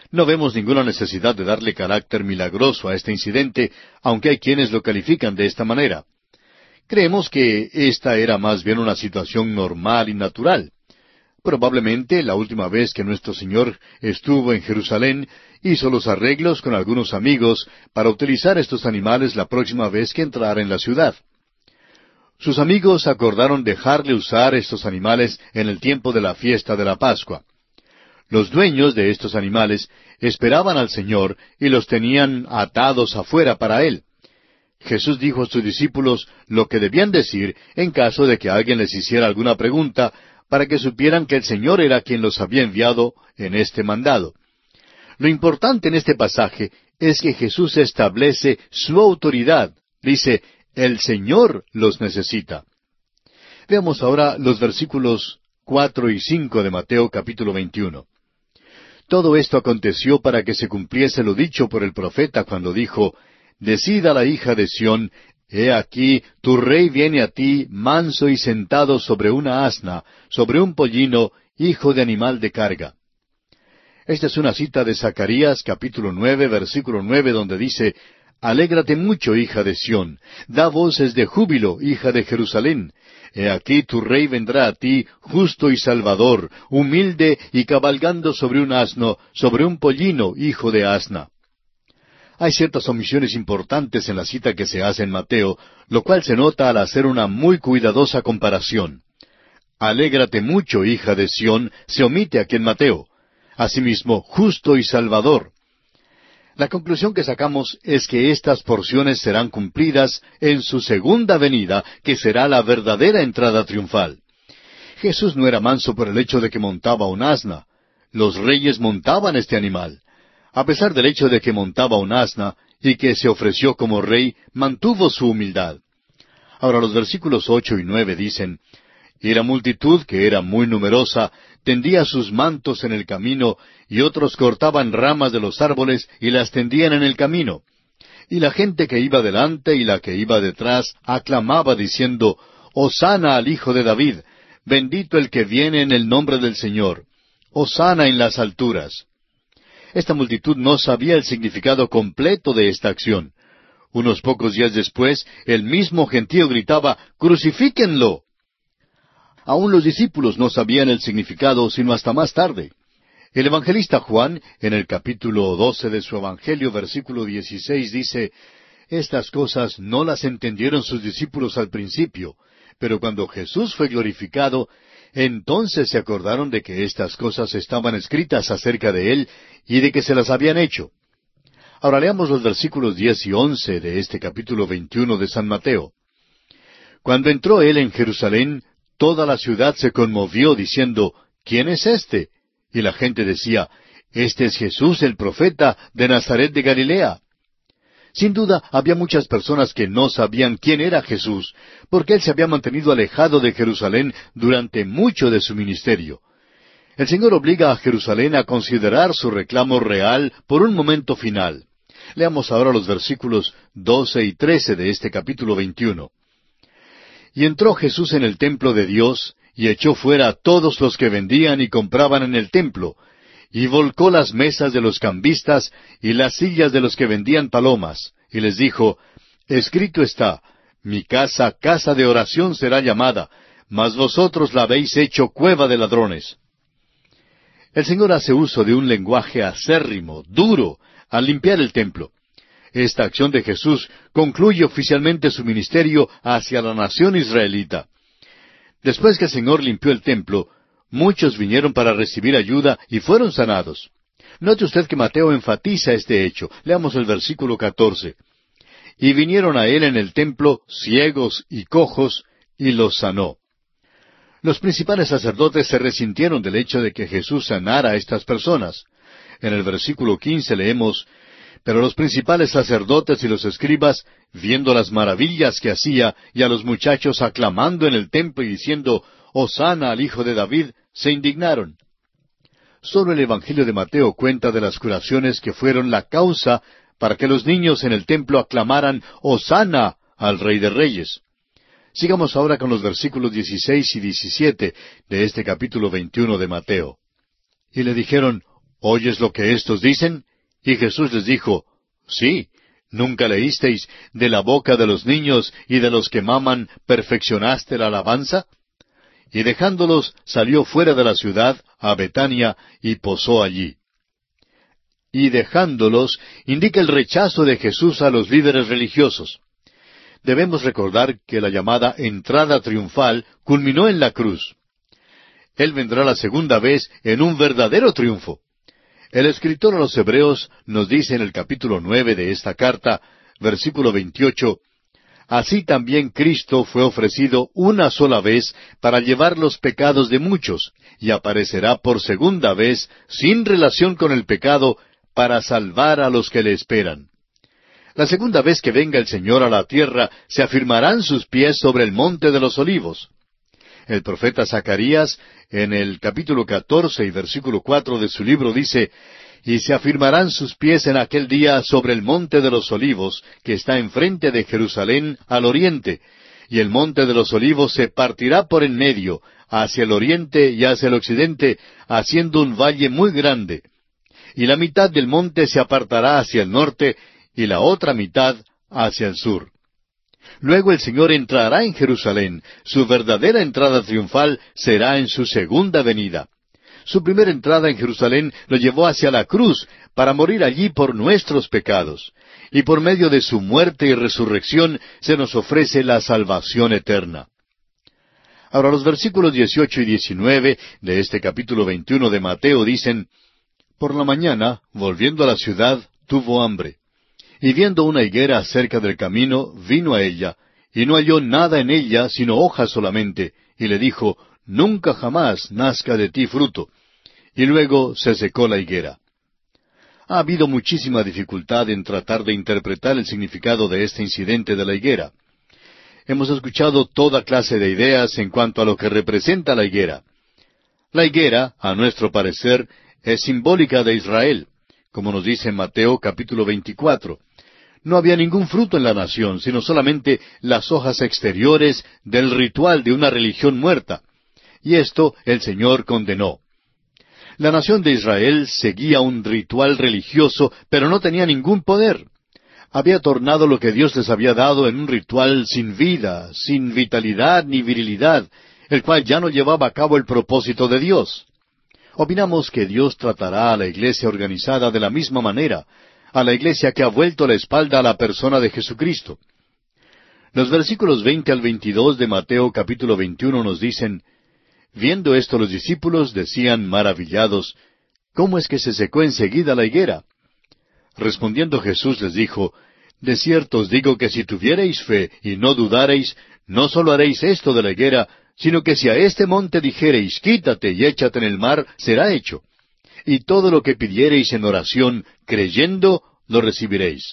No vemos ninguna necesidad de darle carácter milagroso a este incidente, aunque hay quienes lo califican de esta manera. Creemos que esta era más bien una situación normal y natural. Probablemente la última vez que nuestro Señor estuvo en Jerusalén, hizo los arreglos con algunos amigos para utilizar estos animales la próxima vez que entrara en la ciudad. Sus amigos acordaron dejarle usar estos animales en el tiempo de la fiesta de la Pascua. Los dueños de estos animales esperaban al Señor y los tenían atados afuera para Él. Jesús dijo a sus discípulos lo que debían decir en caso de que alguien les hiciera alguna pregunta, para que supieran que el Señor era quien los había enviado en este mandado. Lo importante en este pasaje es que Jesús establece su autoridad. Dice, el Señor los necesita. Veamos ahora los versículos 4 y 5 de Mateo capítulo 21. Todo esto aconteció para que se cumpliese lo dicho por el profeta cuando dijo, Decid a la hija de Sión, He aquí, tu rey viene a ti, manso y sentado sobre una asna, sobre un pollino, hijo de animal de carga. Esta es una cita de Zacarías capítulo 9, versículo 9, donde dice, Alégrate mucho, hija de Sión, da voces de júbilo, hija de Jerusalén. He aquí tu rey vendrá a ti, justo y salvador, humilde y cabalgando sobre un asno, sobre un pollino, hijo de asna. Hay ciertas omisiones importantes en la cita que se hace en Mateo, lo cual se nota al hacer una muy cuidadosa comparación. Alégrate mucho, hija de Sión, se omite aquí en Mateo. Asimismo, justo y salvador. La conclusión que sacamos es que estas porciones serán cumplidas en su segunda venida, que será la verdadera entrada triunfal. Jesús no era manso por el hecho de que montaba un asna. Los reyes montaban este animal. A pesar del hecho de que montaba un asna y que se ofreció como rey, mantuvo su humildad. Ahora los versículos 8 y 9 dicen, Y la multitud, que era muy numerosa, tendía sus mantos en el camino, y otros cortaban ramas de los árboles y las tendían en el camino. Y la gente que iba delante y la que iba detrás aclamaba diciendo, Hosana al Hijo de David, bendito el que viene en el nombre del Señor, Hosana en las alturas. Esta multitud no sabía el significado completo de esta acción. Unos pocos días después, el mismo gentío gritaba, ¡Crucifíquenlo! Aún los discípulos no sabían el significado sino hasta más tarde. El evangelista Juan, en el capítulo 12 de su Evangelio, versículo 16, dice, Estas cosas no las entendieron sus discípulos al principio, pero cuando Jesús fue glorificado, entonces se acordaron de que estas cosas estaban escritas acerca de Él y de que se las habían hecho. Ahora leamos los versículos 10 y 11 de este capítulo 21 de San Mateo. Cuando entró Él en Jerusalén, toda la ciudad se conmovió diciendo, ¿Quién es este? Y la gente decía, Este es Jesús el profeta de Nazaret de Galilea. Sin duda, había muchas personas que no sabían quién era Jesús, porque Él se había mantenido alejado de Jerusalén durante mucho de su ministerio. El Señor obliga a Jerusalén a considerar su reclamo real por un momento final. Leamos ahora los versículos 12 y 13 de este capítulo 21. Y entró Jesús en el templo de Dios, y echó fuera a todos los que vendían y compraban en el templo, y volcó las mesas de los cambistas y las sillas de los que vendían palomas, y les dijo, Escrito está, mi casa, casa de oración será llamada, mas vosotros la habéis hecho cueva de ladrones. El Señor hace uso de un lenguaje acérrimo, duro, al limpiar el templo. Esta acción de Jesús concluye oficialmente su ministerio hacia la nación israelita. Después que el Señor limpió el templo, muchos vinieron para recibir ayuda y fueron sanados. Note usted que Mateo enfatiza este hecho. Leamos el versículo 14. Y vinieron a él en el templo ciegos y cojos, y los sanó. Los principales sacerdotes se resintieron del hecho de que Jesús sanara a estas personas. En el versículo 15 leemos, Pero los principales sacerdotes y los escribas, viendo las maravillas que hacía, y a los muchachos aclamando en el templo y diciendo, Hosana al Hijo de David, se indignaron. Solo el Evangelio de Mateo cuenta de las curaciones que fueron la causa para que los niños en el templo aclamaran, Hosana al Rey de Reyes. Sigamos ahora con los versículos 16 y 17 de este capítulo 21 de Mateo. Y le dijeron, ¿oyes lo que éstos dicen? Y Jesús les dijo, sí, ¿nunca leísteis, de la boca de los niños y de los que maman perfeccionaste la alabanza? Y dejándolos, salió fuera de la ciudad, a Betania, y posó allí. Y dejándolos, indica el rechazo de Jesús a los líderes religiosos. Debemos recordar que la llamada entrada triunfal culminó en la cruz. Él vendrá la segunda vez en un verdadero triunfo. El escritor a los Hebreos nos dice en el capítulo 9 de esta carta, versículo 28, así también Cristo fue ofrecido una sola vez para llevar los pecados de muchos, y aparecerá por segunda vez, sin relación con el pecado, para salvar a los que le esperan. La segunda vez que venga el Señor a la tierra, se afirmarán sus pies sobre el monte de los olivos. El profeta Zacarías, en el capítulo 14 y versículo 4 de su libro dice, y se afirmarán sus pies en aquel día sobre el monte de los olivos, que está enfrente de Jerusalén al oriente, y el monte de los olivos se partirá por en medio, hacia el oriente y hacia el occidente, haciendo un valle muy grande. Y la mitad del monte se apartará hacia el norte, y la otra mitad hacia el sur. Luego el Señor entrará en Jerusalén. Su verdadera entrada triunfal será en su segunda venida. Su primera entrada en Jerusalén lo llevó hacia la cruz para morir allí por nuestros pecados. Y por medio de su muerte y resurrección se nos ofrece la salvación eterna. Ahora los versículos 18 y 19 de este capítulo 21 de Mateo dicen, por la mañana, volviendo a la ciudad, tuvo hambre. Y viendo una higuera cerca del camino, vino a ella, y no halló nada en ella, sino hojas solamente, y le dijo, nunca jamás nazca de ti fruto. Y luego se secó la higuera. Ha habido muchísima dificultad en tratar de interpretar el significado de este incidente de la higuera. Hemos escuchado toda clase de ideas en cuanto a lo que representa la higuera. La higuera, a nuestro parecer, es simbólica de Israel, como nos dice en Mateo capítulo 24. No había ningún fruto en la nación, sino solamente las hojas exteriores del ritual de una religión muerta. Y esto el Señor condenó. La nación de Israel seguía un ritual religioso, pero no tenía ningún poder. Había tornado lo que Dios les había dado en un ritual sin vida, sin vitalidad ni virilidad, el cual ya no llevaba a cabo el propósito de Dios. Opinamos que Dios tratará a la iglesia organizada de la misma manera, a la iglesia que ha vuelto la espalda a la persona de Jesucristo. Los versículos 20 al 22 de Mateo capítulo 21 nos dicen, viendo esto los discípulos decían maravillados, ¿cómo es que se secó enseguida la higuera? Respondiendo Jesús les dijo, de cierto os digo que si tuviereis fe y no dudareis, no sólo haréis esto de la higuera, sino que si a este monte dijereis, quítate y échate en el mar, será hecho. Y todo lo que pidiereis en oración, creyendo, lo recibiréis.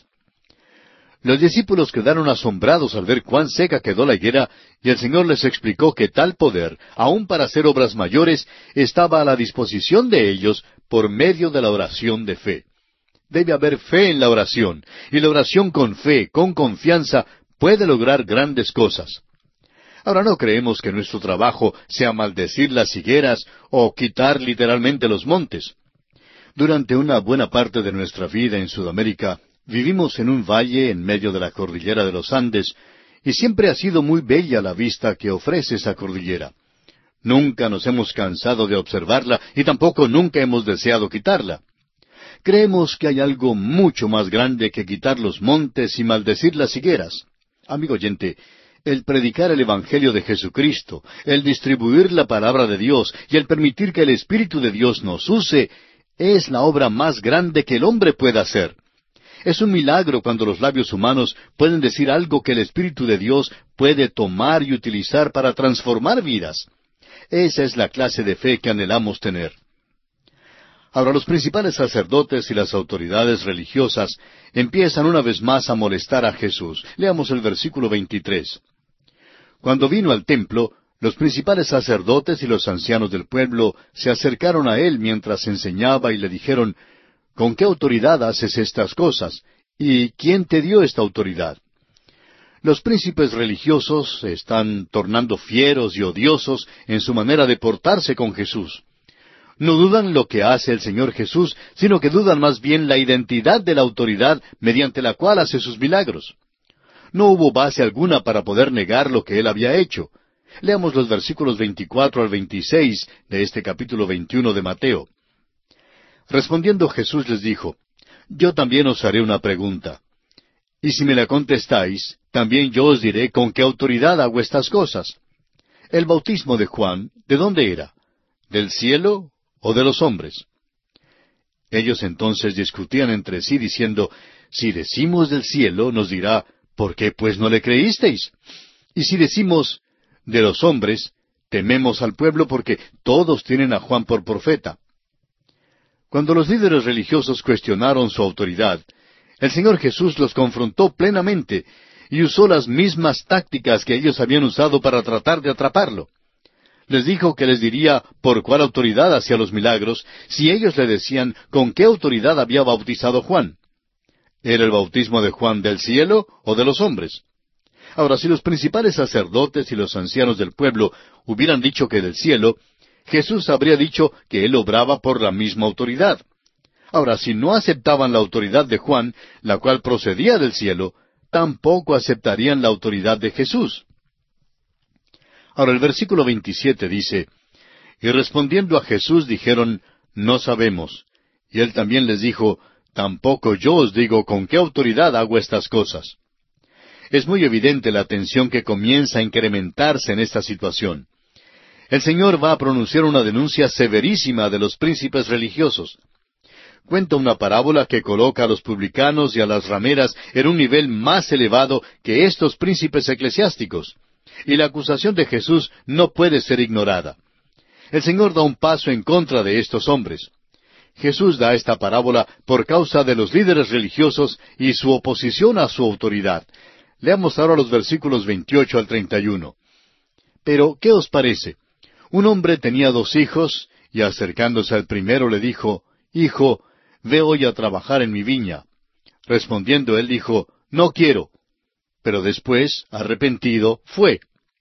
Los discípulos quedaron asombrados al ver cuán seca quedó la higuera, y el Señor les explicó que tal poder, aun para hacer obras mayores, estaba a la disposición de ellos por medio de la oración de fe. Debe haber fe en la oración, y la oración con fe, con confianza, puede lograr grandes cosas. Ahora no creemos que nuestro trabajo sea maldecir las higueras o quitar literalmente los montes. Durante una buena parte de nuestra vida en Sudamérica, vivimos en un valle en medio de la cordillera de los Andes, y siempre ha sido muy bella la vista que ofrece esa cordillera. Nunca nos hemos cansado de observarla y tampoco nunca hemos deseado quitarla. Creemos que hay algo mucho más grande que quitar los montes y maldecir las higueras. Amigo oyente, el predicar el Evangelio de Jesucristo, el distribuir la palabra de Dios y el permitir que el Espíritu de Dios nos use, es la obra más grande que el hombre pueda hacer. Es un milagro cuando los labios humanos pueden decir algo que el Espíritu de Dios puede tomar y utilizar para transformar vidas. Esa es la clase de fe que anhelamos tener. Ahora los principales sacerdotes y las autoridades religiosas empiezan una vez más a molestar a Jesús. Leamos el versículo 23. Cuando vino al templo, los principales sacerdotes y los ancianos del pueblo se acercaron a él mientras enseñaba y le dijeron, ¿con qué autoridad haces estas cosas? ¿Y quién te dio esta autoridad? Los príncipes religiosos se están tornando fieros y odiosos en su manera de portarse con Jesús. no dudan lo que hace el Señor Jesús, sino que dudan más bien la identidad de la autoridad mediante la cual hace sus milagros. No hubo base alguna para poder negar lo que Él había hecho. Leamos los versículos 24 al 26 de este capítulo 21 de Mateo. Respondiendo Jesús les dijo, Yo también os haré una pregunta. Y si me la contestáis, también yo os diré con qué autoridad hago estas cosas. El bautismo de Juan, ¿de dónde era? ¿Del cielo o de los hombres? Ellos entonces discutían entre sí diciendo, Si decimos del cielo, nos dirá, ¿por qué pues no le creísteis? Y si decimos de los hombres, tememos al pueblo porque todos tienen a Juan por profeta. Cuando los líderes religiosos cuestionaron su autoridad, el Señor Jesús los confrontó plenamente y usó las mismas tácticas que ellos habían usado para tratar de atraparlo. Les dijo que les diría por cuál autoridad hacía los milagros si ellos le decían con qué autoridad había bautizado Juan. ¿Era el bautismo de Juan del cielo o de los hombres? Ahora, si los principales sacerdotes y los ancianos del pueblo hubieran dicho que del cielo, Jesús habría dicho que él obraba por la misma autoridad. Ahora, si no aceptaban la autoridad de Juan, la cual procedía del cielo, tampoco aceptarían la autoridad de Jesús. Ahora, el versículo 27 dice, Y respondiendo a Jesús dijeron, No sabemos. Y él también les dijo, Tampoco yo os digo con qué autoridad hago estas cosas. Es muy evidente la tensión que comienza a incrementarse en esta situación. El Señor va a pronunciar una denuncia severísima de los príncipes religiosos. Cuenta una parábola que coloca a los publicanos y a las rameras en un nivel más elevado que estos príncipes eclesiásticos. Y la acusación de Jesús no puede ser ignorada. El Señor da un paso en contra de estos hombres. Jesús da esta parábola por causa de los líderes religiosos y su oposición a su autoridad. Leamos ahora los versículos 28 al 31. Pero, ¿qué os parece? Un hombre tenía 2 hijos, y acercándose al primero le dijo, Hijo, ve hoy a trabajar en mi viña. Respondiendo él dijo, No quiero. Pero después, arrepentido, fue.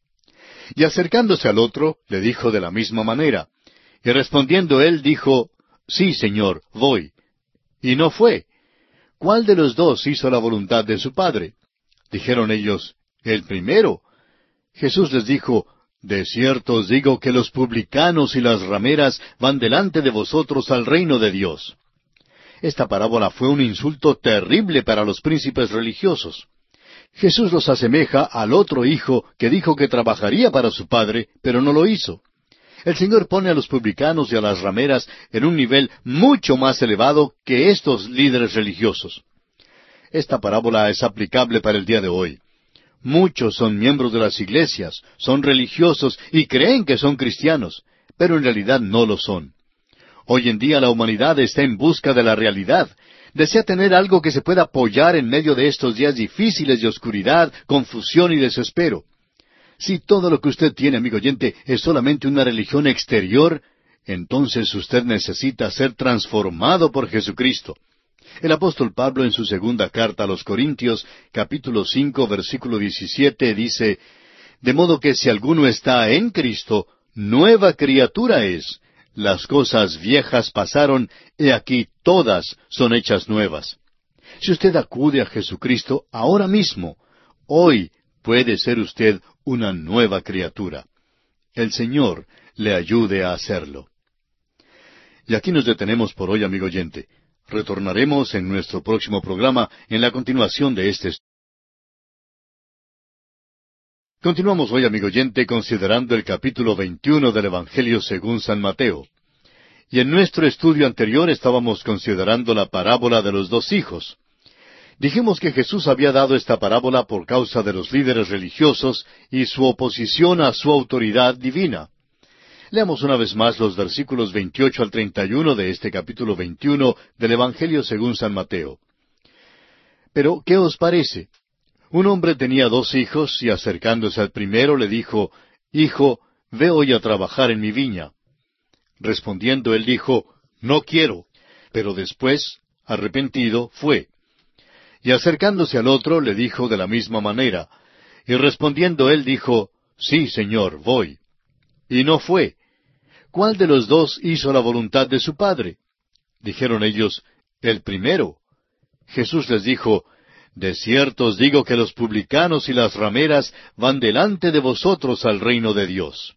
Y acercándose al otro, le dijo de la misma manera. Y respondiendo él dijo, Sí, Señor, voy. Y no fue. ¿Cuál de los 2 hizo la voluntad de su padre? Dijeron ellos, El primero. Jesús les dijo, De cierto os digo que los publicanos y las rameras van delante de vosotros al reino de Dios. Esta parábola fue un insulto terrible para los príncipes religiosos. Jesús los asemeja al otro hijo que dijo que trabajaría para su padre, pero no lo hizo. El Señor pone a los publicanos y a las rameras en un nivel mucho más elevado que estos líderes religiosos. Esta parábola es aplicable para el día de hoy. Muchos son miembros de las iglesias, son religiosos y creen que son cristianos, pero en realidad no lo son. Hoy en día la humanidad está en busca de la realidad. Desea tener algo que se pueda apoyar en medio de estos días difíciles de oscuridad, confusión y desespero. Si todo lo que usted tiene, amigo oyente, es solamente una religión exterior, entonces usted necesita ser transformado por Jesucristo. El apóstol Pablo en su segunda carta a los Corintios, capítulo 5, versículo 17, dice, De modo que si alguno está en Cristo, nueva criatura es. Las cosas viejas pasaron, y aquí todas son hechas nuevas. Si usted acude a Jesucristo ahora mismo, hoy puede ser usted una nueva criatura. El Señor le ayude a hacerlo. Y aquí nos detenemos por hoy, amigo oyente. Retornaremos en nuestro próximo programa en la continuación de este estudio. Continuamos hoy, amigo oyente, considerando el capítulo 21 del Evangelio según San Mateo. Y en nuestro estudio anterior estábamos considerando la parábola de los 2 hijos. Dijimos que Jesús había dado esta parábola por causa de los líderes religiosos y su oposición a su autoridad divina. Leamos una vez más los versículos 28 al 31 de este capítulo 21 del Evangelio según San Mateo. Pero, ¿qué os parece? Un hombre tenía 2 hijos, y acercándose al primero le dijo, Hijo, ve hoy a trabajar en mi viña. Respondiendo él dijo, No quiero. Pero después, arrepentido, fue. Y acercándose al otro le dijo de la misma manera. Y respondiendo él dijo, Sí, Señor, voy. Y no fue. ¿cuál de los dos hizo la voluntad de su padre? Dijeron ellos, el primero. Jesús les dijo, de cierto os digo que los publicanos y las rameras van delante de vosotros al reino de Dios.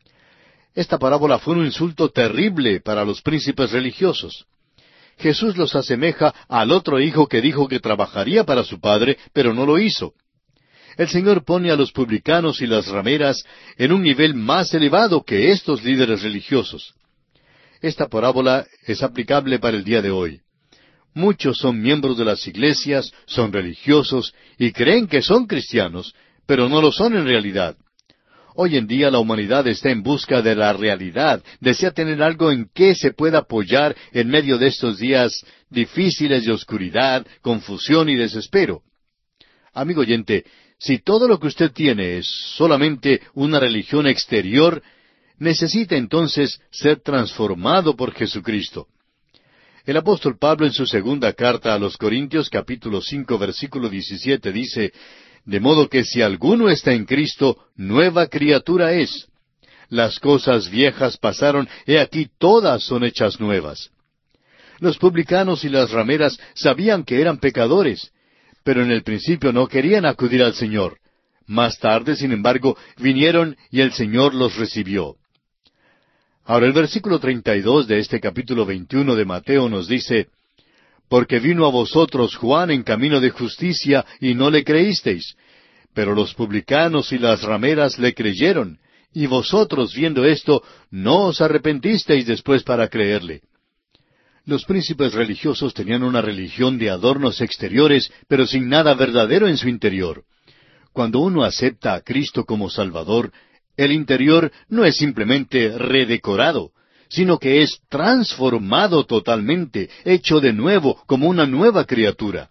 Esta parábola fue un insulto terrible para los príncipes religiosos. Jesús los asemeja al otro hijo que dijo que trabajaría para su padre, pero no lo hizo. El Señor pone a los publicanos y las rameras en un nivel más elevado que estos líderes religiosos. Esta parábola es aplicable para el día de hoy. Muchos son miembros de las iglesias, son religiosos y creen que son cristianos, pero no lo son en realidad. Hoy en día la humanidad está en busca de la realidad, desea tener algo en que se pueda apoyar en medio de estos días difíciles de oscuridad, confusión y desespero. Amigo oyente, si todo lo que usted tiene es solamente una religión exterior, necesita entonces ser transformado por Jesucristo. El apóstol Pablo en su segunda carta a los Corintios, capítulo 5, versículo 17, dice, de modo que si alguno está en Cristo, nueva criatura es. Las cosas viejas pasaron, he aquí todas son hechas nuevas. Los publicanos y las rameras sabían que eran pecadores, pero en el principio no querían acudir al Señor. Más tarde, sin embargo, vinieron y el Señor los recibió. Ahora el versículo 32 de este capítulo 21 de Mateo nos dice, porque vino a vosotros Juan en camino de justicia y no le creísteis, pero los publicanos y las rameras le creyeron, y vosotros viendo esto no os arrepentisteis después para creerle. Los príncipes religiosos tenían una religión de adornos exteriores, pero sin nada verdadero en su interior. Cuando uno acepta a Cristo como Salvador, el interior no es simplemente redecorado, sino que es transformado totalmente, hecho de nuevo, como una nueva criatura.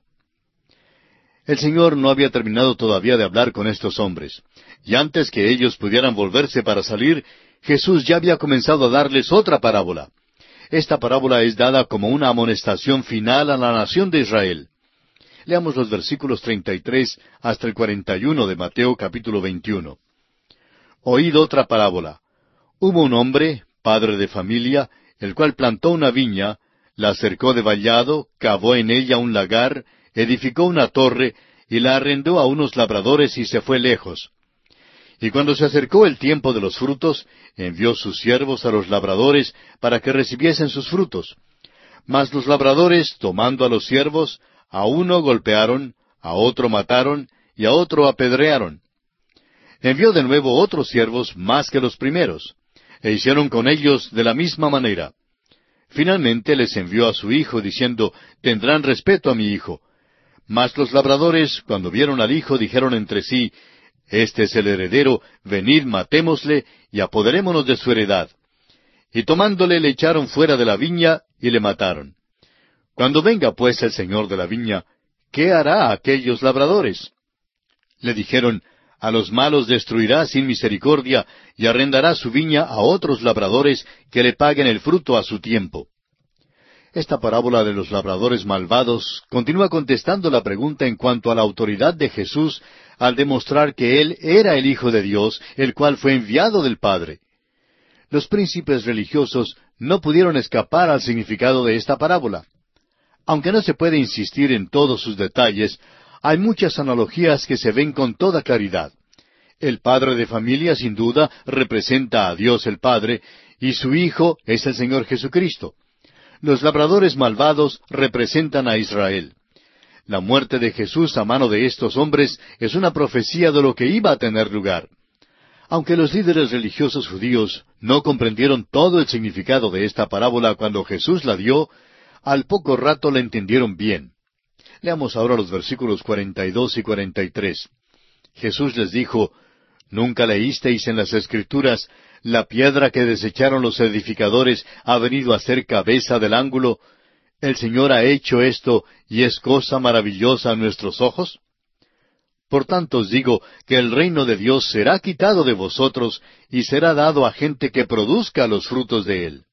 El Señor no había terminado todavía de hablar con estos hombres, y antes que ellos pudieran volverse para salir, Jesús ya había comenzado a darles otra parábola. Esta parábola es dada como una amonestación final a la nación de Israel. Leamos los versículos 33 hasta el 41 de Mateo capítulo 21. Oíd otra parábola. Hubo un hombre, padre de familia, el cual plantó una viña, la cercó de vallado, cavó en ella un lagar, edificó una torre, y la arrendó a unos labradores y se fue lejos. Y cuando se acercó el tiempo de los frutos, envió sus siervos a los labradores para que recibiesen sus frutos. Mas los labradores, tomando a los siervos, a uno golpearon, a otro mataron, y a otro apedrearon. Envió de nuevo otros siervos más que los primeros, e hicieron con ellos de la misma manera. Finalmente les envió a su hijo, diciendo, tendrán respeto a mi hijo. Mas los labradores, cuando vieron al hijo, dijeron entre sí, este es el heredero, venid, matémosle, y apoderémonos de su heredad. Y tomándole le echaron fuera de la viña, y le mataron. Cuando venga pues el señor de la viña, ¿qué hará a aquellos labradores? Le dijeron, a los malos destruirá sin misericordia, y arrendará su viña a otros labradores que le paguen el fruto a su tiempo. Esta parábola de los labradores malvados continúa contestando la pregunta en cuanto a la autoridad de Jesús al demostrar que Él era el Hijo de Dios, el cual fue enviado del Padre. Los príncipes religiosos no pudieron escapar al significado de esta parábola. Aunque no se puede insistir en todos sus detalles, hay muchas analogías que se ven con toda claridad. El padre de familia, sin duda, representa a Dios el Padre, y su Hijo es el Señor Jesucristo. Los labradores malvados representan a Israel. La muerte de Jesús a mano de estos hombres es una profecía de lo que iba a tener lugar. Aunque los líderes religiosos judíos no comprendieron todo el significado de esta parábola cuando Jesús la dio, al poco rato la entendieron bien. Leamos ahora los versículos 42 y 43. Jesús les dijo, ¿nunca leísteis en las Escrituras, la piedra que desecharon los edificadores ha venido a ser cabeza del ángulo? ¿El Señor ha hecho esto y es cosa maravillosa a nuestros ojos? Por tanto os digo que el reino de Dios será quitado de vosotros y será dado a gente que produzca los frutos de él.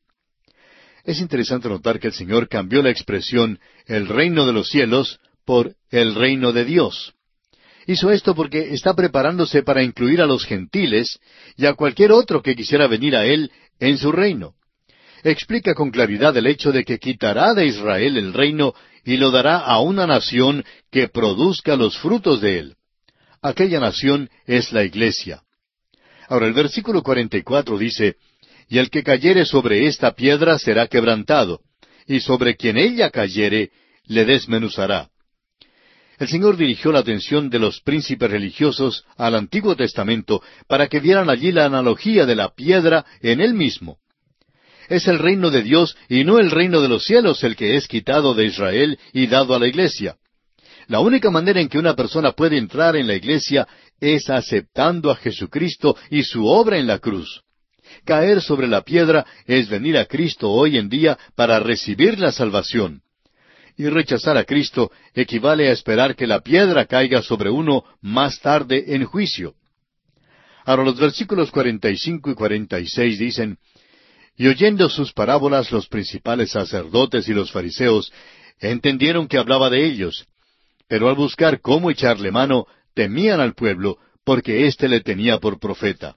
Es interesante notar que el Señor cambió la expresión el reino de los cielos por el reino de Dios. Hizo esto porque está preparándose para incluir a los gentiles y a cualquier otro que quisiera venir a Él en su reino. Explica con claridad el hecho de que quitará de Israel el reino y lo dará a una nación que produzca los frutos de él. Aquella nación es la iglesia. Ahora el versículo 44 dice, y el que cayere sobre esta piedra será quebrantado, y sobre quien ella cayere, le desmenuzará. El Señor dirigió la atención de los príncipes religiosos al Antiguo Testamento para que vieran allí la analogía de la piedra en él mismo. Es el reino de Dios y no el reino de los cielos el que es quitado de Israel y dado a la iglesia. La única manera en que una persona puede entrar en la iglesia es aceptando a Jesucristo y su obra en la cruz. Caer sobre la piedra es venir a Cristo hoy en día para recibir la salvación. Y rechazar a Cristo equivale a esperar que la piedra caiga sobre uno más tarde en juicio. Ahora los versículos 45 y 46 dicen, y oyendo sus parábolas los principales sacerdotes y los fariseos entendieron que hablaba de ellos, pero al buscar cómo echarle mano, temían al pueblo, porque éste le tenía por profeta.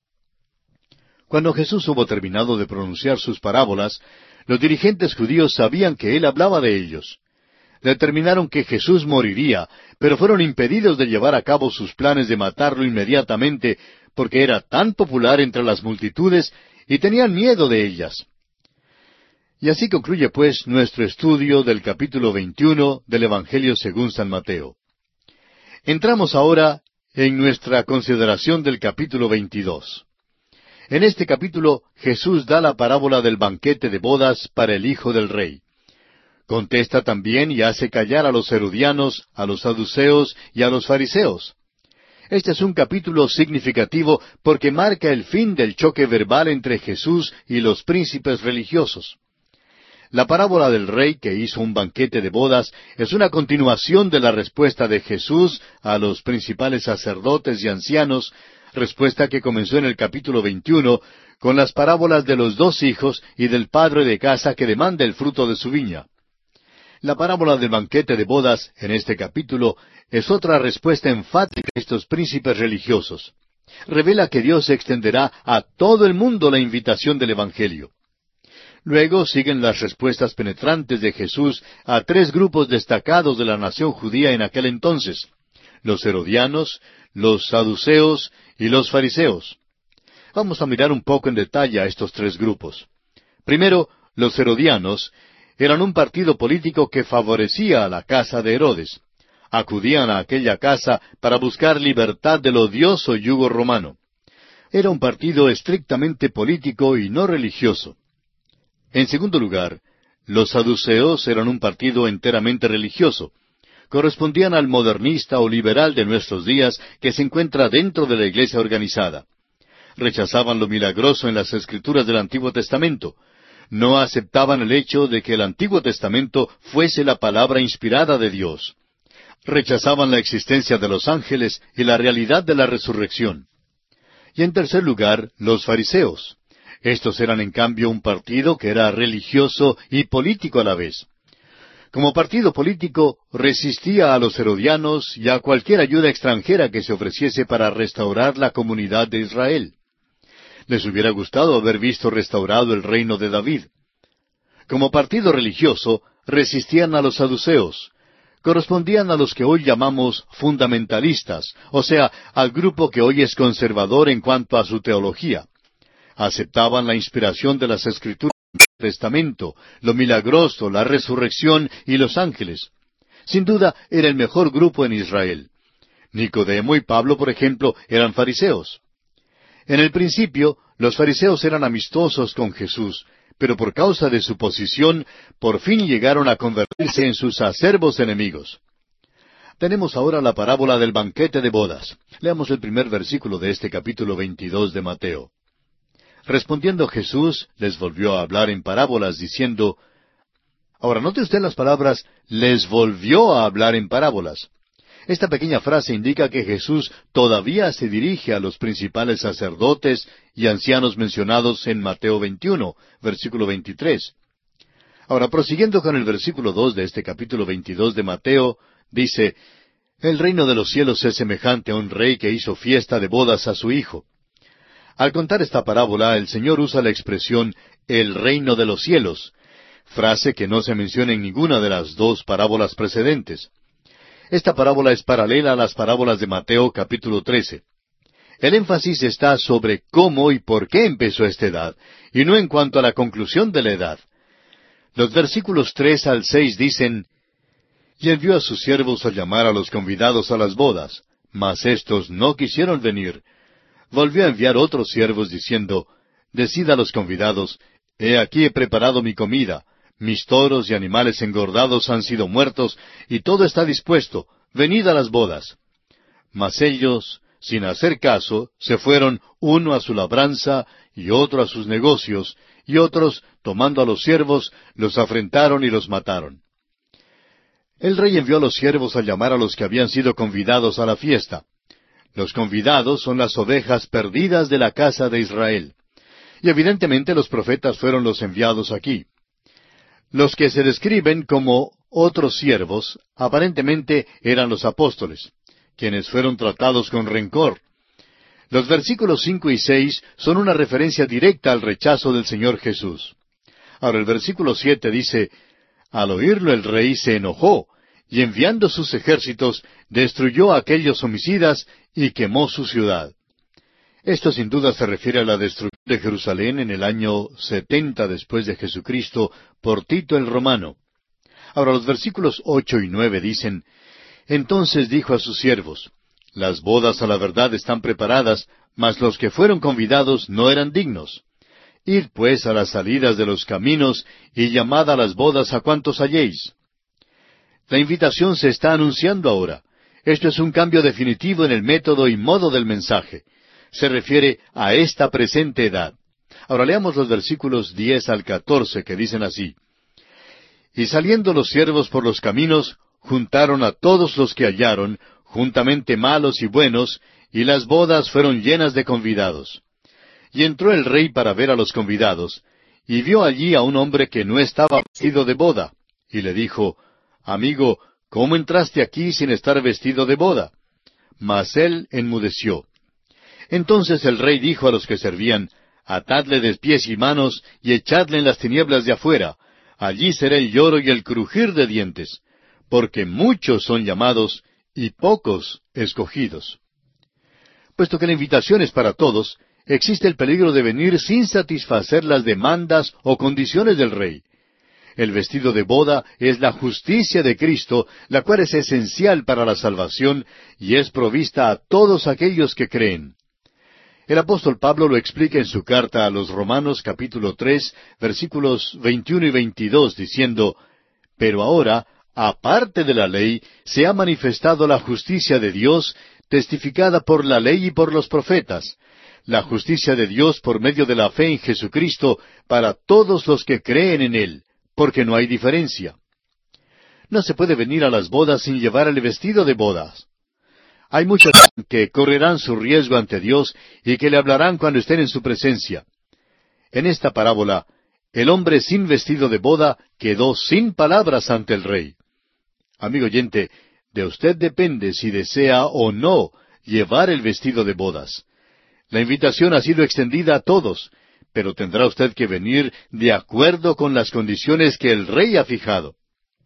Cuando Jesús hubo terminado de pronunciar sus parábolas, los dirigentes judíos sabían que él hablaba de ellos. Determinaron que Jesús moriría, pero fueron impedidos de llevar a cabo sus planes de matarlo inmediatamente, porque era tan popular entre las multitudes y tenían miedo de ellas. Y así concluye pues nuestro estudio del capítulo 21 del Evangelio según San Mateo. Entramos ahora en nuestra consideración del capítulo 22. En este capítulo Jesús da la parábola del banquete de bodas para el hijo del rey. Contesta también y hace callar a los herodianos, a los saduceos y a los fariseos. Este es un capítulo significativo porque marca el fin del choque verbal entre Jesús y los príncipes religiosos. La parábola del rey que hizo un banquete de bodas es una continuación de la respuesta de Jesús a los principales sacerdotes y ancianos, respuesta que comenzó en el capítulo 21 con las parábolas de los dos hijos y del padre de casa que demanda el fruto de su viña. La parábola del banquete de bodas en este capítulo es otra respuesta enfática a estos príncipes religiosos. Revela que Dios extenderá a todo el mundo la invitación del Evangelio. Luego siguen las respuestas penetrantes de Jesús a tres grupos destacados de la nación judía en aquel entonces: los herodianos, los saduceos y los fariseos. Vamos a mirar un poco en detalle a estos tres grupos. Primero, los herodianos eran un partido político que favorecía a la casa de Herodes. Acudían a aquella casa para buscar libertad del odioso yugo romano. Era un partido estrictamente político y no religioso. En segundo lugar, los saduceos eran un partido enteramente religioso. Correspondían al modernista o liberal de nuestros días que se encuentra dentro de la iglesia organizada. Rechazaban lo milagroso en las Escrituras del Antiguo Testamento. No aceptaban el hecho de que el Antiguo Testamento fuese la palabra inspirada de Dios. Rechazaban la existencia de los ángeles y la realidad de la resurrección. Y en tercer lugar, los fariseos. Estos eran en cambio un partido que era religioso y político a la vez. Como partido político, resistía a los herodianos y a cualquier ayuda extranjera que se ofreciese para restaurar la comunidad de Israel. Les hubiera gustado haber visto restaurado el reino de David. Como partido religioso, resistían a los saduceos. Correspondían a los que hoy llamamos fundamentalistas, o sea, al grupo que hoy es conservador en cuanto a su teología. Aceptaban la inspiración de las Escrituras del Testamento, lo milagroso, la resurrección y los ángeles. Sin duda, era el mejor grupo en Israel. Nicodemo y Pablo, por ejemplo, eran fariseos. En el principio, los fariseos eran amistosos con Jesús, pero por causa de su posición, por fin llegaron a convertirse en sus acerbos enemigos. Tenemos ahora la parábola del banquete de bodas. Leamos el primer versículo de este capítulo 22 de Mateo. Respondiendo Jesús, les volvió a hablar en parábolas, diciendo... Ahora, note usted las palabras, les volvió a hablar en parábolas. Esta pequeña frase indica que Jesús todavía se dirige a los principales sacerdotes y ancianos mencionados en Mateo 21, versículo 23. Ahora, prosiguiendo con el versículo 2 de este capítulo 22 de Mateo, dice, el reino de los cielos es semejante a un rey que hizo fiesta de bodas a su hijo. Al contar esta parábola, el Señor usa la expresión el reino de los cielos, frase que no se menciona en ninguna de las dos parábolas precedentes. Esta parábola es paralela a las parábolas de Mateo capítulo 13. El énfasis está sobre cómo y por qué empezó esta edad, y no en cuanto a la conclusión de la edad. Los versículos 3 al 6 dicen, «Y envió a sus siervos a llamar a los convidados a las bodas, mas éstos no quisieron venir. Volvió a enviar otros siervos diciendo, Decid a los convidados, He aquí he preparado mi comida, mis toros y animales engordados han sido muertos, y todo está dispuesto, venid a las bodas. Mas ellos, sin hacer caso, se fueron uno a su labranza y otro a sus negocios, y otros, tomando a los siervos, los afrentaron y los mataron. El rey envió a los siervos a llamar a los que habían sido convidados a la fiesta. Los convidados son las ovejas perdidas de la casa de Israel. Y evidentemente los profetas fueron los enviados aquí. Los que se describen como otros siervos, aparentemente eran los apóstoles, quienes fueron tratados con rencor. Los versículos 5 y 6 son una referencia directa al rechazo del Señor Jesús. Ahora el versículo 7 dice, Al oírlo el rey se enojó, y enviando sus ejércitos, destruyó a aquellos homicidas y quemó su ciudad. Esto sin duda se refiere a la destrucción de Jerusalén en el año 70 después de Jesucristo por Tito el Romano. Ahora los versículos 8 y 9 dicen, Entonces dijo a sus siervos, Las bodas a la verdad están preparadas, mas los que fueron convidados no eran dignos. Id pues a las salidas de los caminos y llamad a las bodas a cuantos halléis. La invitación se está anunciando ahora. Esto es un cambio definitivo en el método y modo del mensaje. Se refiere a esta presente edad. Ahora leamos los versículos 10 al 14 que dicen así. Y saliendo los siervos por los caminos, juntaron a todos los que hallaron, juntamente malos y buenos, y las bodas fueron llenas de convidados. Y entró el rey para ver a los convidados, y vio allí a un hombre que no estaba vestido de boda, y le dijo, Amigo, ¿cómo entraste aquí sin estar vestido de boda? Mas él enmudeció. Entonces el rey dijo a los que servían, Atadle de pies y manos, y echadle en las tinieblas de afuera. Allí será el lloro y el crujir de dientes, porque muchos son llamados, y pocos escogidos. Puesto que la invitación es para todos, existe el peligro de venir sin satisfacer las demandas o condiciones del rey. El vestido de boda es la justicia de Cristo, la cual es esencial para la salvación y es provista a todos aquellos que creen. El apóstol Pablo lo explica en su carta a los Romanos capítulo 3, versículos 21 y 22, diciendo, Pero ahora, aparte de la ley, se ha manifestado la justicia de Dios, testificada por la ley y por los profetas, la justicia de Dios por medio de la fe en Jesucristo para todos los que creen en Él, porque no hay diferencia. No se puede venir a las bodas sin llevar el vestido de bodas. Hay muchos que correrán su riesgo ante Dios y que le hablarán cuando estén en su presencia. En esta parábola, el hombre sin vestido de boda quedó sin palabras ante el rey. Amigo oyente, de usted depende si desea o no llevar el vestido de bodas. La invitación ha sido extendida a todos, pero tendrá usted que venir de acuerdo con las condiciones que el rey ha fijado.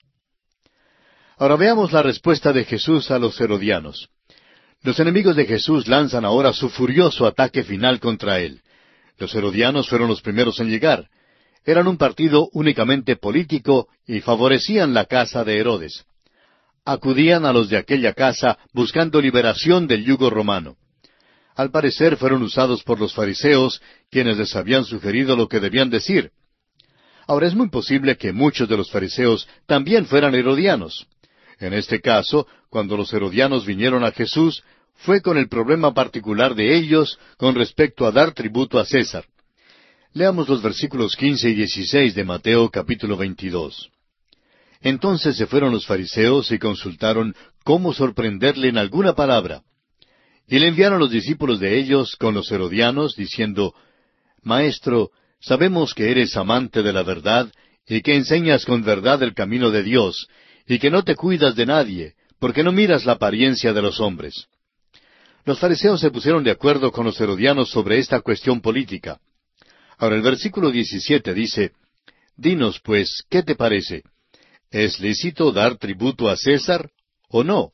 Ahora veamos la respuesta de Jesús a los herodianos. Los enemigos de Jesús lanzan ahora su furioso ataque final contra él. Los herodianos fueron los primeros en llegar. Eran un partido únicamente político y favorecían la casa de Herodes. Acudían a los de aquella casa buscando liberación del yugo romano. Al parecer fueron usados por los fariseos, quienes les habían sugerido lo que debían decir. Ahora es muy posible que muchos de los fariseos también fueran herodianos. En este caso, cuando los herodianos vinieron a Jesús, fue con el problema particular de ellos con respecto a dar tributo a César. Leamos los versículos 15 y 16 de Mateo capítulo 22. Entonces se fueron los fariseos y consultaron cómo sorprenderle en alguna palabra. Y le enviaron los discípulos de ellos con los herodianos, diciendo, Maestro, sabemos que eres amante de la verdad, y que enseñas con verdad el camino de Dios, y que no te cuidas de nadie, porque no miras la apariencia de los hombres. Los fariseos se pusieron de acuerdo con los herodianos sobre esta cuestión política. Ahora el versículo 17 dice, Dinos pues, ¿qué te parece? ¿Es lícito dar tributo a César o no?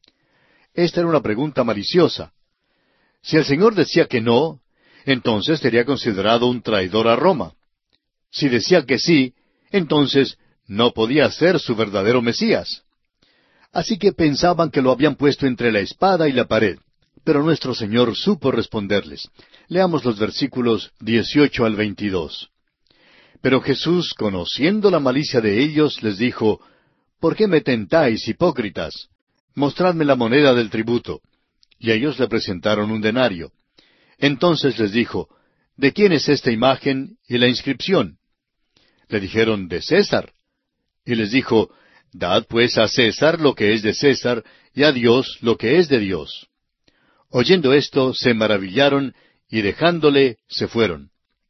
Esta era una pregunta maliciosa. Si el Señor decía que no, entonces sería considerado un traidor a Roma. Si decía que sí, entonces no podía ser su verdadero Mesías. Así que pensaban que lo habían puesto entre la espada y la pared. Pero nuestro Señor supo responderles. Leamos los versículos 18 al 22. Pero Jesús, conociendo la malicia de ellos, les dijo, ¿Por qué me tentáis, hipócritas? Mostradme la moneda del tributo. Y ellos le presentaron un denario. Entonces les dijo, ¿De quién es esta imagen y la inscripción? Le dijeron, de César. Y les dijo, Dad pues a César lo que es de César, y a Dios lo que es de Dios. Oyendo esto, se maravillaron, y dejándole, se fueron.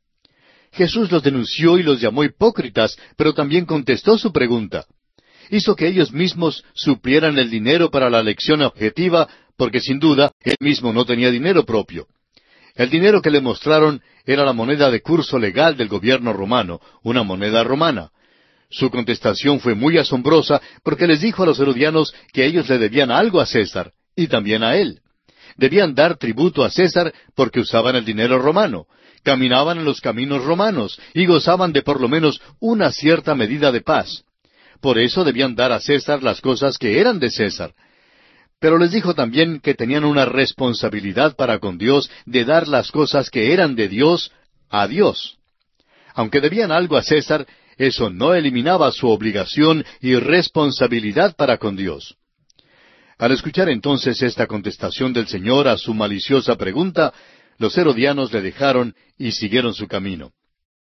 Jesús los denunció y los llamó hipócritas, pero también contestó su pregunta. Hizo que ellos mismos suplieran el dinero para la lección objetiva, porque sin duda, él mismo no tenía dinero propio. El dinero que le mostraron era la moneda de curso legal del gobierno romano, una moneda romana. Su contestación fue muy asombrosa, porque les dijo a los herodianos que ellos le debían algo a César, y también a él. Debían dar tributo a César porque usaban el dinero romano, caminaban en los caminos romanos y gozaban de por lo menos una cierta medida de paz. Por eso debían dar a César las cosas que eran de César. Pero les dijo también que tenían una responsabilidad para con Dios de dar las cosas que eran de Dios a Dios. Aunque debían algo a César, eso no eliminaba su obligación y responsabilidad para con Dios. Al escuchar entonces esta contestación del Señor a su maliciosa pregunta, los herodianos le dejaron y siguieron su camino.